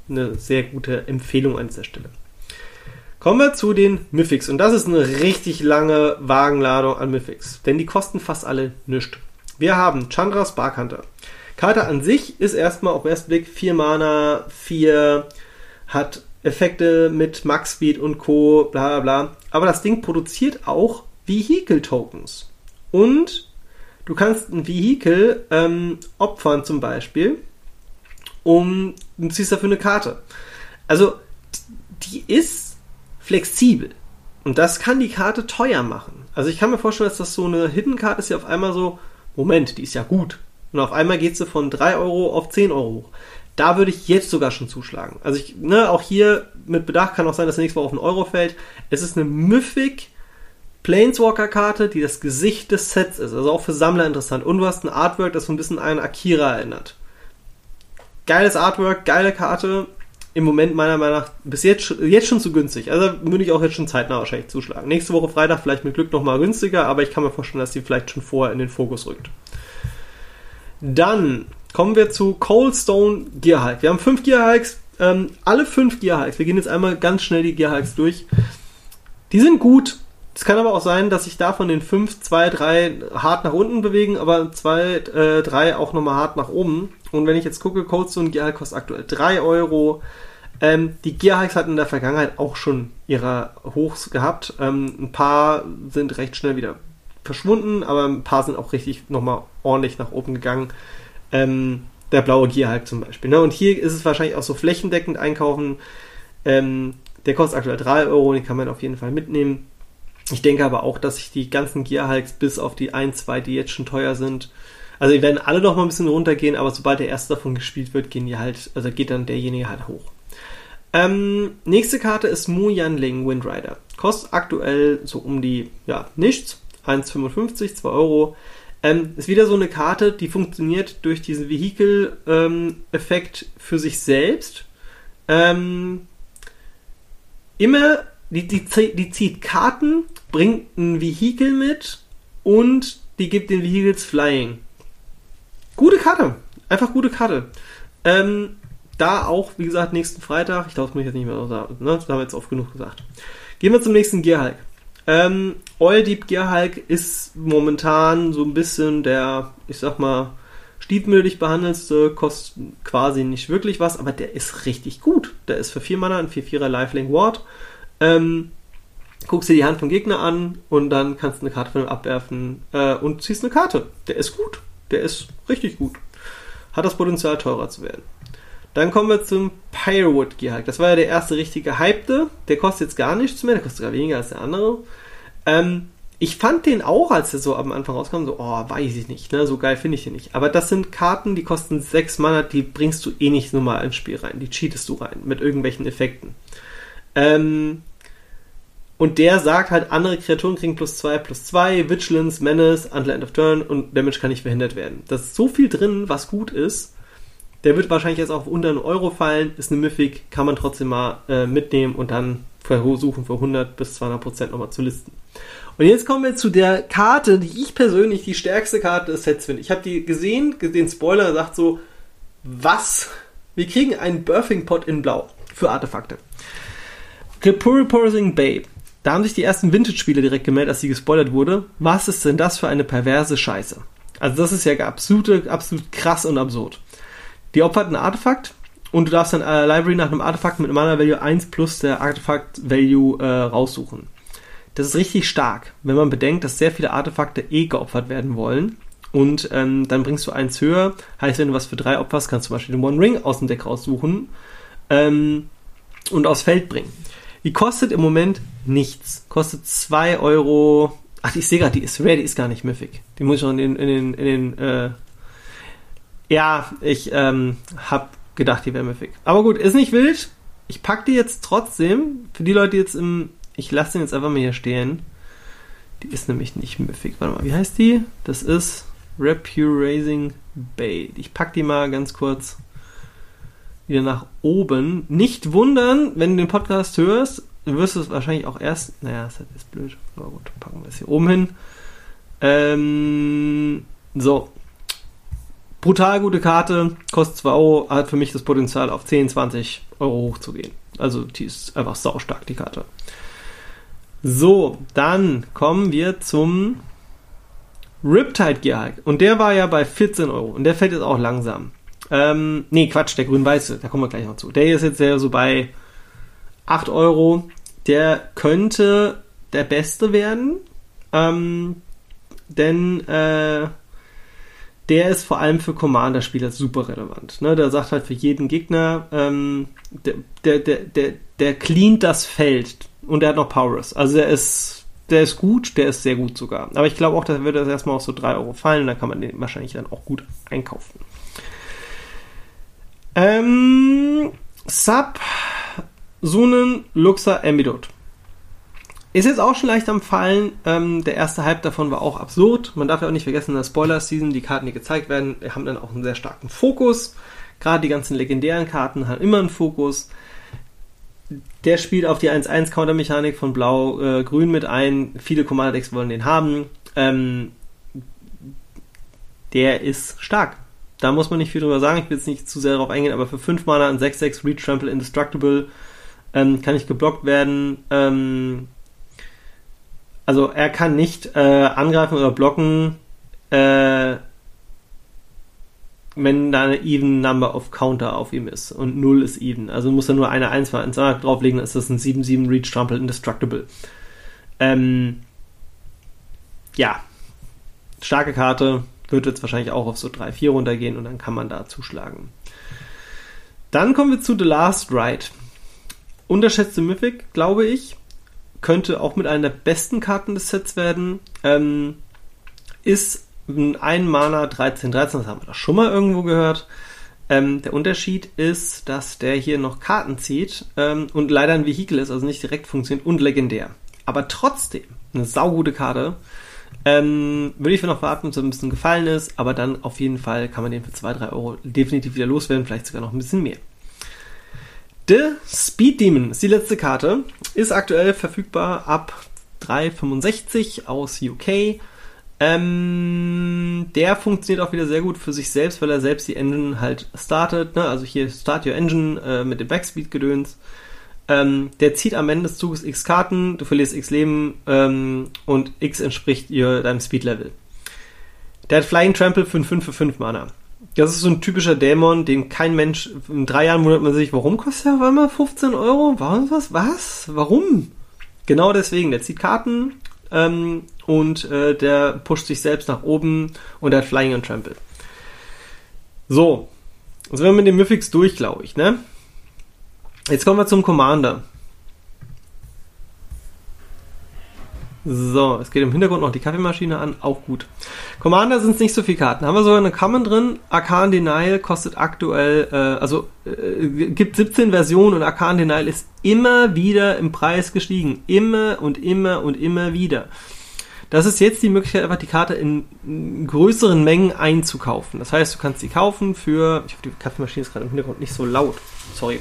A: eine sehr gute Empfehlung an dieser Stelle. Kommen wir zu den Mythics. Und das ist eine richtig lange Wagenladung an Mythics. Denn die kosten fast alle nichts. Wir haben Chandra Sparkhunter. Karte an sich ist erstmal auf den ersten Blick vier Mana, vier, hat Effekte mit Max Speed und Co. bla bla bla. Aber das Ding produziert auch Vehicle-Tokens. Und du kannst ein Vehicle ähm, opfern zum Beispiel, um du ziehst dafür eine Karte. Also die ist flexibel. Und das kann die Karte teuer machen. Also ich kann mir vorstellen, dass das so eine Hidden-Karte ist, ja auf einmal so, Moment, die ist ja gut. Und auf einmal geht sie von drei Euro auf zehn Euro hoch. Da würde ich jetzt sogar schon zuschlagen. Also ich, ne, auch hier mit Bedacht kann auch sein, dass der nächste Mal auf einen Euro fällt. Es ist eine Mythic Planeswalker-Karte, die das Gesicht des Sets ist. Also auch für Sammler interessant. Und du hast ein Artwork, das so ein bisschen an Akira erinnert. Geiles Artwork, geile Karte. Im Moment meiner Meinung nach bis jetzt, jetzt schon zu günstig. Also würde ich auch jetzt schon zeitnah wahrscheinlich zuschlagen. Nächste Woche Freitag vielleicht mit Glück nochmal günstiger, aber ich kann mir vorstellen, dass sie vielleicht schon vorher in den Fokus rückt. Dann kommen wir zu Coldstone Gearhulk. Wir haben fünf Gearhulks, ähm, alle fünf Gearhulks. Wir gehen jetzt einmal ganz schnell die Gearhulks durch. Die sind gut. Es kann aber auch sein, dass sich davon den fünf, zwei, drei hart nach unten bewegen, aber zwei, äh, drei auch nochmal hart nach oben. Und wenn ich jetzt gucke, Coldstone Gearhulk kostet aktuell drei Euro. Ähm, die Gearhulks hatten in der Vergangenheit auch schon ihre Hochs gehabt. Ähm, ein paar sind recht schnell wieder verschwunden, aber ein paar sind auch richtig nochmal ordentlich nach oben gegangen. Ähm, der blaue Gearhulk zum Beispiel. Ne? Und hier ist es wahrscheinlich auch so flächendeckend einkaufen. Ähm, der kostet aktuell drei Euro, den kann man auf jeden Fall mitnehmen. Ich denke aber auch, dass sich die ganzen Gearhulks bis auf die ein, zwei, die jetzt schon teuer sind, also die werden alle noch mal ein bisschen runtergehen, aber sobald der erste davon gespielt wird, gehen die halt, also geht dann derjenige halt hoch. Ähm, nächste Karte ist Mu Yanling Windrider. Kostet aktuell so um die, ja, nichts. eins Komma fünfundfünfzig, zwei Euro. Ähm, ist wieder so eine Karte, die funktioniert durch diesen Vehicle-Effekt ähm, für sich selbst. Ähm, immer, die, die, die zieht Karten, bringt ein Vehicle mit und die gibt den Vehicles Flying. Gute Karte. Einfach gute Karte. Ähm, da auch, wie gesagt, nächsten Freitag. Ich glaube, das muss ich jetzt nicht mehr sagen. Ne? Das haben wir jetzt oft genug gesagt. Gehen wir zum nächsten Gearhulk. Ähm, Oil Deep Gearhulk ist momentan so ein bisschen der, ich sag mal, stiefmütterlich behandelste, kostet quasi nicht wirklich was, aber der ist richtig gut. Der ist für vier Mana ein vier vierer Lifelink Ward. Ähm, guckst dir die Hand vom Gegner an und dann kannst du eine Karte von ihm abwerfen äh, und ziehst eine Karte. Der ist gut. Der ist richtig gut. Hat das Potenzial, teurer zu werden. Dann kommen wir zum Pyrowood Gearhulk. Das war ja der erste richtige Hypte. Der kostet jetzt gar nichts mehr. Der kostet sogar weniger als der andere. Ähm, ich fand den auch, als der so am Anfang rauskam, so, oh, weiß ich nicht. Ne? So geil finde ich den nicht. Aber das sind Karten, die kosten sechs Mana. Die bringst du eh nicht normal ins Spiel rein. Die cheatest du rein mit irgendwelchen Effekten. Ähm... Und der sagt halt, andere Kreaturen kriegen plus zwei, plus zwei, Vigilance, Menace, until end of turn und Damage kann nicht verhindert werden. Da ist so viel drin, was gut ist. Der wird wahrscheinlich jetzt auch unter einen Euro fallen, ist eine Mythic, kann man trotzdem mal äh, mitnehmen und dann versuchen für hundert bis zweihundert Prozent nochmal zu listen. Und jetzt kommen wir zu der Karte, die ich persönlich die stärkste Karte des Sets finde. Ich habe die gesehen, den Spoiler sagt so, was? Wir kriegen einen Birthing Pot in Blau für Artefakte. Purposing Bay. Da haben sich die ersten Vintage-Spiele direkt gemeldet, als sie gespoilert wurde. Was ist denn das für eine perverse Scheiße? Also das ist ja absolut, absolut krass und absurd. Die opfert ein Artefakt und du darfst dann äh, Library nach einem Artefakt mit Mana Value eins plus der Artefakt Value äh, raussuchen. Das ist richtig stark, wenn man bedenkt, dass sehr viele Artefakte eh geopfert werden wollen. Und ähm, dann bringst du eins höher. Heißt, wenn du was für drei opferst, kannst du zum Beispiel den One Ring aus dem Deck raussuchen ähm, und aufs Feld bringen. Die kostet im Moment nichts. Kostet zwei Euro. Ach, ich sehe gerade, die ist rare, die ist gar nicht Mythic. Die muss ich noch in den, in den, in den, äh ja, ich, ähm, hab gedacht, die wäre Mythic. Aber gut, ist nicht wild. Ich pack die jetzt trotzdem, für die Leute, die jetzt im, ich lasse den jetzt einfach mal hier stehen. Die ist nämlich nicht Mythic. Warte mal, wie heißt die? Das ist Repurasing Bay. Ich pack die mal ganz kurz wieder nach oben. Nicht wundern, wenn du den Podcast hörst, du wirst es wahrscheinlich auch erst, naja, das ist blöd, aber gut, packen wir es hier oben hin. Ähm, so. brutal gute Karte, kostet zwei Euro, hat für mich das Potenzial auf zehn, zwanzig Euro hochzugehen. Also die ist einfach saustark, die Karte. So, dann kommen wir zum Riptide Gearhike. Und der war ja bei vierzehn Euro. Und der fällt jetzt auch langsam. Ähm, nee, Quatsch, der grün-weiße, da kommen wir gleich noch zu. Der ist jetzt ja so bei acht Euro. Der könnte der beste werden. Ähm, denn äh, der ist vor allem für Commander-Spieler super relevant. Ne? Der sagt halt für jeden Gegner, ähm, der, der, der, der, der cleant das Feld. Und der hat noch Powers. Also der ist, der ist gut, der ist sehr gut sogar. Aber ich glaube auch, da wird das erstmal auf so drei Euro fallen. Und dann kann man den wahrscheinlich dann auch gut einkaufen. Ähm, Sub Sunen Luxa Ambidot. Ist jetzt auch schon leicht am Fallen. Ähm, der erste Hype davon war auch absurd. Man darf ja auch nicht vergessen, in der Spoiler-Season, die Karten, die gezeigt werden, haben dann auch einen sehr starken Fokus. Gerade die ganzen legendären Karten haben immer einen Fokus. Der spielt auf die eins eins Counter-Mechanik von Blau-Grün äh, mit ein. Viele Commander-Decks wollen den haben. Ähm, der ist stark. Da muss man nicht viel drüber sagen. Ich will jetzt nicht zu sehr darauf eingehen, aber für fünf Mana ein sechs sechs Reach Trample Indestructible ähm, kann nicht geblockt werden. Ähm, Also er kann nicht äh, angreifen oder blocken, äh, wenn da eine Even Number of Counter auf ihm ist. Und null ist Even. Also muss er nur eine eins mal eins drauflegen, dann ist das ein sieben sieben Reach Trample Indestructible. Ähm, ja. Starke Karte. Wird jetzt wahrscheinlich auch auf so drei vier runtergehen und dann kann man da zuschlagen. Dann kommen wir zu The Last Ride. Unterschätzte Mythic, glaube ich. Könnte auch mit einer der besten Karten des Sets werden. Ähm, ist ein Mana dreizehn dreizehn, das haben wir doch schon mal irgendwo gehört. Ähm, der Unterschied ist, dass der hier noch Karten zieht ähm, und leider ein Vehikel ist, also nicht direkt funktioniert und legendär. Aber trotzdem eine saugute Karte. Ähm, würde ich für noch warten, bis er ein bisschen gefallen ist, aber dann auf jeden Fall kann man den für zwei drei Euro definitiv wieder loswerden, vielleicht sogar noch ein bisschen mehr. The Speed Demon ist die letzte Karte, ist aktuell verfügbar ab drei fünfundsechzig aus U K. Ähm, der funktioniert auch wieder sehr gut für sich selbst, weil er selbst die Engine halt startet, ne? Also hier Start Your Engine äh, mit dem Backspeed-Gedöns. Ähm, der zieht am Ende des Zuges X Karten, du verlierst X Leben ähm, und X entspricht ihr, deinem Speed-Level. Der hat Flying Trample für fünf für fünf Mana. Das ist so ein typischer Dämon, den kein Mensch, in drei Jahren wundert man sich, warum kostet der auf einmal fünfzehn Euro? Warum was? Was? Warum? Genau deswegen, der zieht Karten ähm, und äh, der pusht sich selbst nach oben und der hat Flying und Trample. So, also wir haben mit den Mythics durch, glaube ich, ne? Jetzt kommen wir zum Commander. So, es geht im Hintergrund noch die Kaffeemaschine an, auch gut. Commander sind es nicht so viele Karten. Haben wir sogar eine Common drin. Arcane Denial kostet aktuell, äh, also äh, gibt siebzehn Versionen und Arcane Denial ist immer wieder im Preis gestiegen. Immer und immer und immer wieder. Das ist jetzt die Möglichkeit, einfach die Karte in größeren Mengen einzukaufen. Das heißt, du kannst sie kaufen für, ich hoffe, die Kaffeemaschine ist gerade im Hintergrund nicht so laut. Sorry.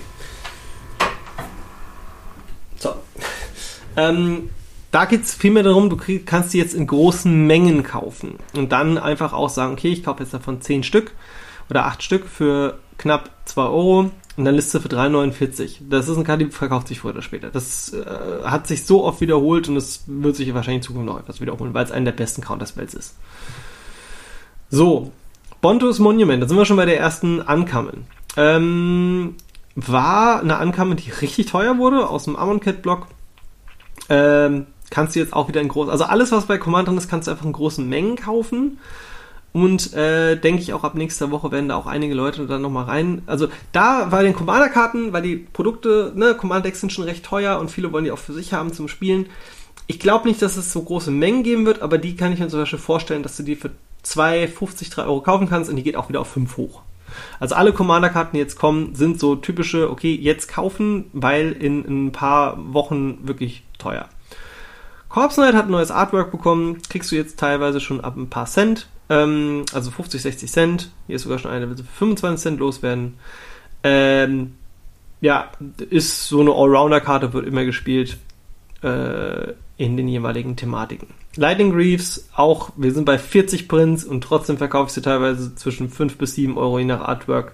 A: So. Ähm, da geht es vielmehr darum, du krieg, kannst die jetzt in großen Mengen kaufen und dann einfach auch sagen, okay, ich kaufe jetzt davon zehn Stück oder acht Stück für knapp zwei Euro und dann Liste für drei neunundvierzig. Das ist eine Karte, die verkauft sich früher oder später. Das äh, hat sich so oft wiederholt und es wird sich wahrscheinlich in Zukunft noch etwas wiederholen, weil es einer der besten Counterspells ist. So, Bontos Monument, da sind wir schon bei der ersten Uncommon. Ähm, war eine Uncommon, die richtig teuer wurde, aus dem Amonkhet-Block. Ähm, kannst du jetzt auch wieder in großen, also alles, was bei Command drin ist, kannst du einfach in großen Mengen kaufen. Und äh, denke ich auch ab nächster Woche werden da auch einige Leute dann nochmal rein. Also da bei den Commander-Karten, weil die Produkte, ne, Commander-Decks sind schon recht teuer und viele wollen die auch für sich haben zum Spielen. Ich glaube nicht, dass es so große Mengen geben wird, aber die kann ich mir zum Beispiel vorstellen, dass du die für zwei fünfzig, drei Euro kaufen kannst und die geht auch wieder auf fünf hoch. Also alle Commander-Karten, die jetzt kommen, sind so typische, okay, jetzt kaufen, weil in, in ein paar Wochen wirklich teuer. Corpse Knight hat ein neues Artwork bekommen, kriegst du jetzt teilweise schon ab ein paar Cent, ähm, also fünfzig, sechzig Cent. Hier ist sogar schon eine, der will für fünfundzwanzig Cent loswerden. Ähm, ja, ist so eine Allrounder-Karte, wird immer gespielt. Äh, in den jeweiligen Thematiken. Lightning Greaves, auch, wir sind bei vierzig Prints und trotzdem verkaufe ich sie teilweise zwischen fünf bis sieben Euro je nach Artwork.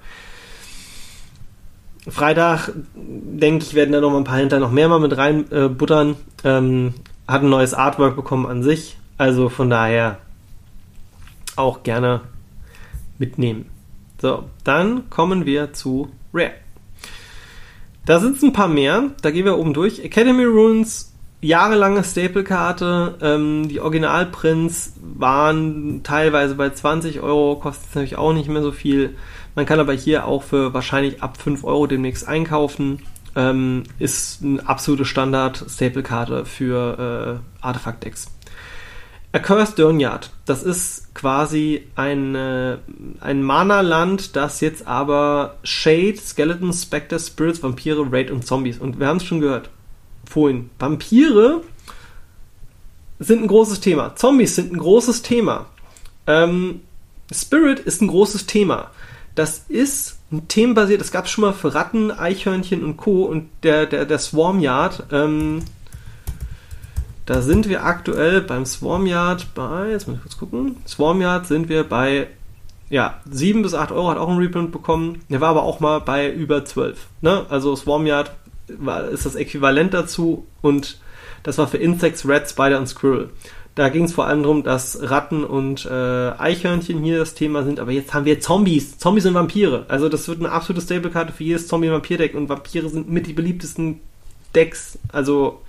A: Freitag, denke ich, werden da noch mal ein paar hinter noch mehr mal mit rein äh, buttern. Ähm, hat ein neues Artwork bekommen an sich, also von daher auch gerne mitnehmen. So, dann kommen wir zu Rare. Da sind es ein paar mehr, da gehen wir oben durch. Academy Runes, jahrelange Staple-Karte, ähm, die Originalprints waren teilweise bei zwanzig Euro, kostet es natürlich auch nicht mehr so viel. Man kann aber hier auch für wahrscheinlich ab fünf Euro demnächst einkaufen. Ähm, ist eine absolute Standard-Staple-Karte für äh, Artefakt-Decks. Accursed Durneyard, das ist quasi ein, äh, ein Mana-Land, das jetzt aber Shade, Skeletons, Spectres, Spirits, Vampire, Raid und Zombies. Und wir haben es schon gehört. Vorhin. Vampire sind ein großes Thema. Zombies sind ein großes Thema. Ähm, Spirit ist ein großes Thema. Das ist ein themenbasiert, das gab es schon mal für Ratten, Eichhörnchen und Co. Und der, der, der Swarmyard, ähm, da sind wir aktuell beim Swarmyard bei, jetzt muss ich kurz gucken, Swarmyard sind wir bei, ja, sieben bis acht Euro, hat auch einen Reprint bekommen. Der war aber auch mal bei über zwölf. Ne? Also Swarmyard war, ist das Äquivalent dazu und das war für Insects, Rat, Spider und Squirrel. Da ging es vor allem darum, dass Ratten und äh, Eichhörnchen hier das Thema sind, aber jetzt haben wir Zombies. Zombies und Vampire. Also das wird eine absolute Stable-Karte für jedes Zombie-Vampir-Deck und Vampire sind mit die beliebtesten Decks. Also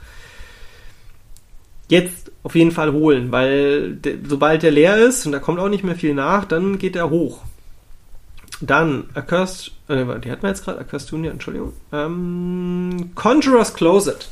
A: jetzt auf jeden Fall holen, weil de- sobald der leer ist und da kommt auch nicht mehr viel nach, dann geht er hoch. Dann Accursed, äh, die hatten wir jetzt gerade, Accursed Junior, Entschuldigung. Ähm, Conjurer's Closet.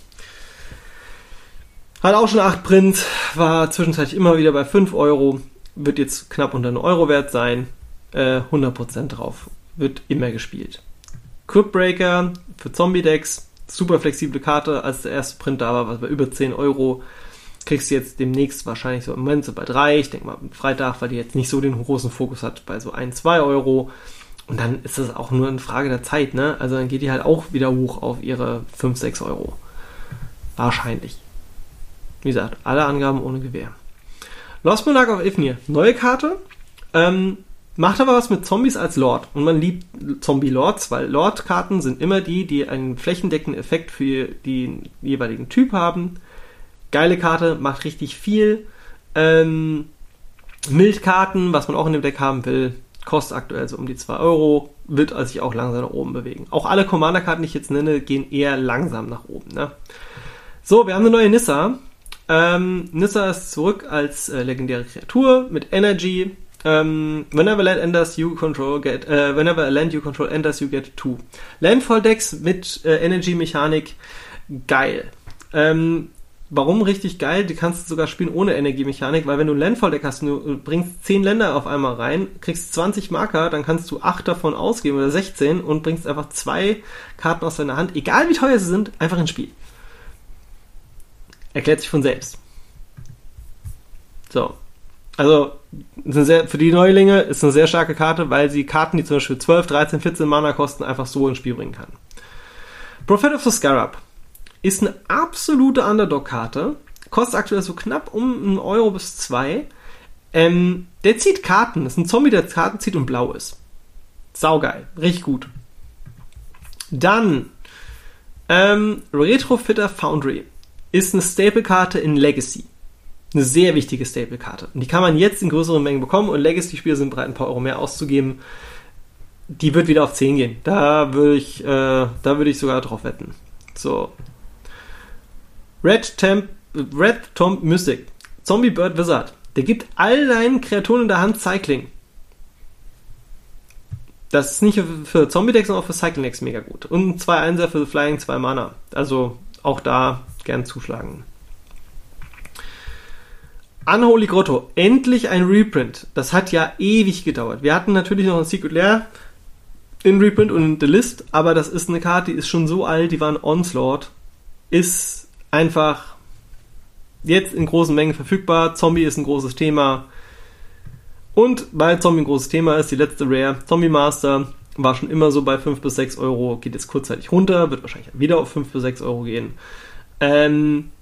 A: Hat auch schon acht Prints, war zwischenzeitlich immer wieder bei fünf Euro, wird jetzt knapp unter einen Euro wert sein, äh, hundert Prozent drauf, wird immer gespielt. Cryptbreaker für Zombie-Decks, super flexible Karte, als der erste Print da war, was bei über zehn Euro, kriegst du jetzt demnächst wahrscheinlich so im Moment so bei drei, ich denke mal am Freitag, weil die jetzt nicht so den großen Fokus hat, bei so ein, zwei Euro. Und dann ist das auch nur eine Frage der Zeit, ne? Also dann geht die halt auch wieder hoch auf ihre fünf, sechs Euro. Wahrscheinlich. Wie gesagt, alle Angaben ohne Gewähr. Lost Monarch of Ifnir, neue Karte, ähm, macht aber was mit Zombies als Lord. Und man liebt Zombie-Lords, weil Lord-Karten sind immer die, die einen flächendeckenden Effekt für den jeweiligen Typ haben. Geile Karte, macht richtig viel. Ähm, Mildkarten, was man auch in dem Deck haben will, kostet aktuell so um die zwei Euro, wird also sich auch langsam nach oben bewegen. Auch alle Commander-Karten, die ich jetzt nenne, gehen eher langsam nach oben. Ne? So, wir haben eine neue Nissa. Ähm, Nissa ist zurück als äh, legendäre Kreatur mit Energy. Ähm, whenever land enters you control get, äh, whenever a land you control enters you get two. Landfall Decks mit äh, Energy Mechanik, geil. Ähm, warum richtig geil? Die kannst du sogar spielen ohne Energiemechanik, weil wenn du ein Landfall Deck hast und du bringst zehn Länder auf einmal rein, kriegst zwanzig Marker, dann kannst du acht davon ausgeben oder sechzehn und bringst einfach zwei Karten aus deiner Hand, egal wie teuer sie sind, einfach ins Spiel. Erklärt sich von selbst. So. Also, ist eine sehr, für die Neulinge ist eine sehr starke Karte, weil sie Karten, die zum Beispiel zwölf, dreizehn, vierzehn Mana kosten, einfach so ins Spiel bringen kann. Prophet of the Scarab ist eine absolute Underdog-Karte. Kostet aktuell so knapp um einen Euro bis zwei. Ähm, der zieht Karten. Das ist ein Zombie, der Karten zieht und blau ist. Saugeil. Richtig gut. Dann ähm, Retrofitter Foundry ist eine Staple-Karte in Legacy. Eine sehr wichtige Staple-Karte. Und die kann man jetzt in größeren Mengen bekommen und Legacy-Spieler sind bereit, ein paar Euro mehr auszugeben. Die wird wieder auf zehn gehen. Da würde ich, äh, da würde ich sogar drauf wetten. So. Red, Temp, Red Tom Mystic. Zombie Bird Wizard. Der gibt all deinen Kreaturen in der Hand Cycling. Das ist nicht für Zombie-Decks, sondern auch für Cycling-Decks mega gut. Und zwei Einser für Flying, zwei Mana. Also auch da gern zuschlagen. Unholy Grotto. Endlich ein Reprint. Das hat ja ewig gedauert. Wir hatten natürlich noch ein Secret Lair in Reprint und in The List, aber das ist eine Karte, die ist schon so alt, die war ein Onslaught. Ist einfach jetzt in großen Mengen verfügbar. Zombie ist ein großes Thema. Und weil Zombie ein großes Thema ist, die letzte Rare, Zombie Master, war schon immer so bei fünf bis sechs Euro, geht jetzt kurzzeitig runter, wird wahrscheinlich wieder auf fünf bis sechs Euro gehen. Ähm,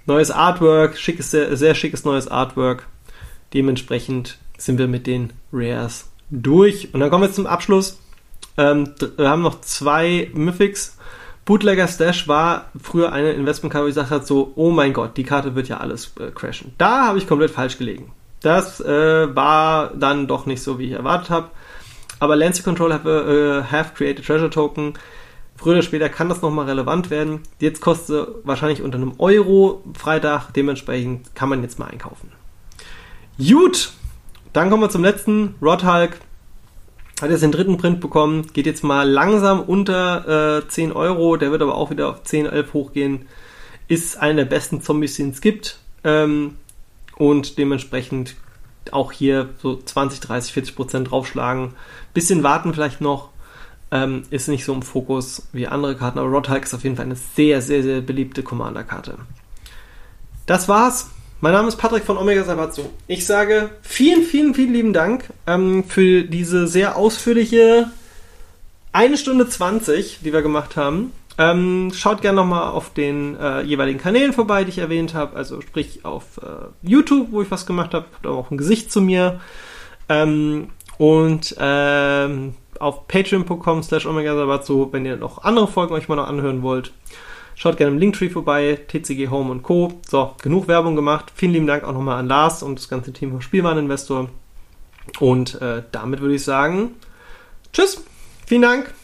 A: neues Artwork, schickes, sehr, sehr schickes neues Artwork. Dementsprechend sind wir mit den Rares durch. Und dann kommen wir zum Abschluss. Ähm, wir haben noch zwei Mythics. Bootlegger Stash war früher eine Investmentkarte, wo ich gesagt habe, so, oh mein Gott, die Karte wird ja alles äh, crashen. Da habe ich komplett falsch gelegen. Das äh, war dann doch nicht so, wie ich erwartet habe. Aber Lancer Control have, uh, have created Treasure Token. Früher oder später kann das nochmal relevant werden. Jetzt kostet sie wahrscheinlich unter einem Euro Freitag. Dementsprechend kann man jetzt mal einkaufen. Gut, dann kommen wir zum letzten. Roadhulk hat jetzt den dritten Print bekommen, geht jetzt mal langsam unter äh, zehn Euro, der wird aber auch wieder auf zehn, elf hochgehen. Ist einer der besten Zombies, die es gibt. Ähm, und dementsprechend auch hier so zwanzig, dreißig, vierzig Prozent draufschlagen. Bisschen warten vielleicht noch. Ähm, ist nicht so im Fokus wie andere Karten, aber Roadhulk ist auf jeden Fall eine sehr, sehr, sehr beliebte Commander-Karte. Das war's. Mein Name ist Patrick von Omega Sabazzo. Ich sage vielen, vielen, vielen lieben Dank ähm, für diese sehr ausführliche eine Stunde zwanzig, die wir gemacht haben. Ähm, schaut gerne nochmal auf den äh, jeweiligen Kanälen vorbei, die ich erwähnt habe. Also sprich auf äh, YouTube, wo ich was gemacht habe. Habt auch ein Gesicht zu mir. Ähm, und ähm, auf patreon punkt com slash omega sabazzo, wenn ihr noch andere Folgen euch mal noch anhören wollt. Schaut gerne im Linktree vorbei, T C G Home und Co. So, genug Werbung gemacht. Vielen lieben Dank auch nochmal an Lars und das ganze Team vom Spielwareninvestor. Und äh, damit würde ich sagen, tschüss, vielen Dank.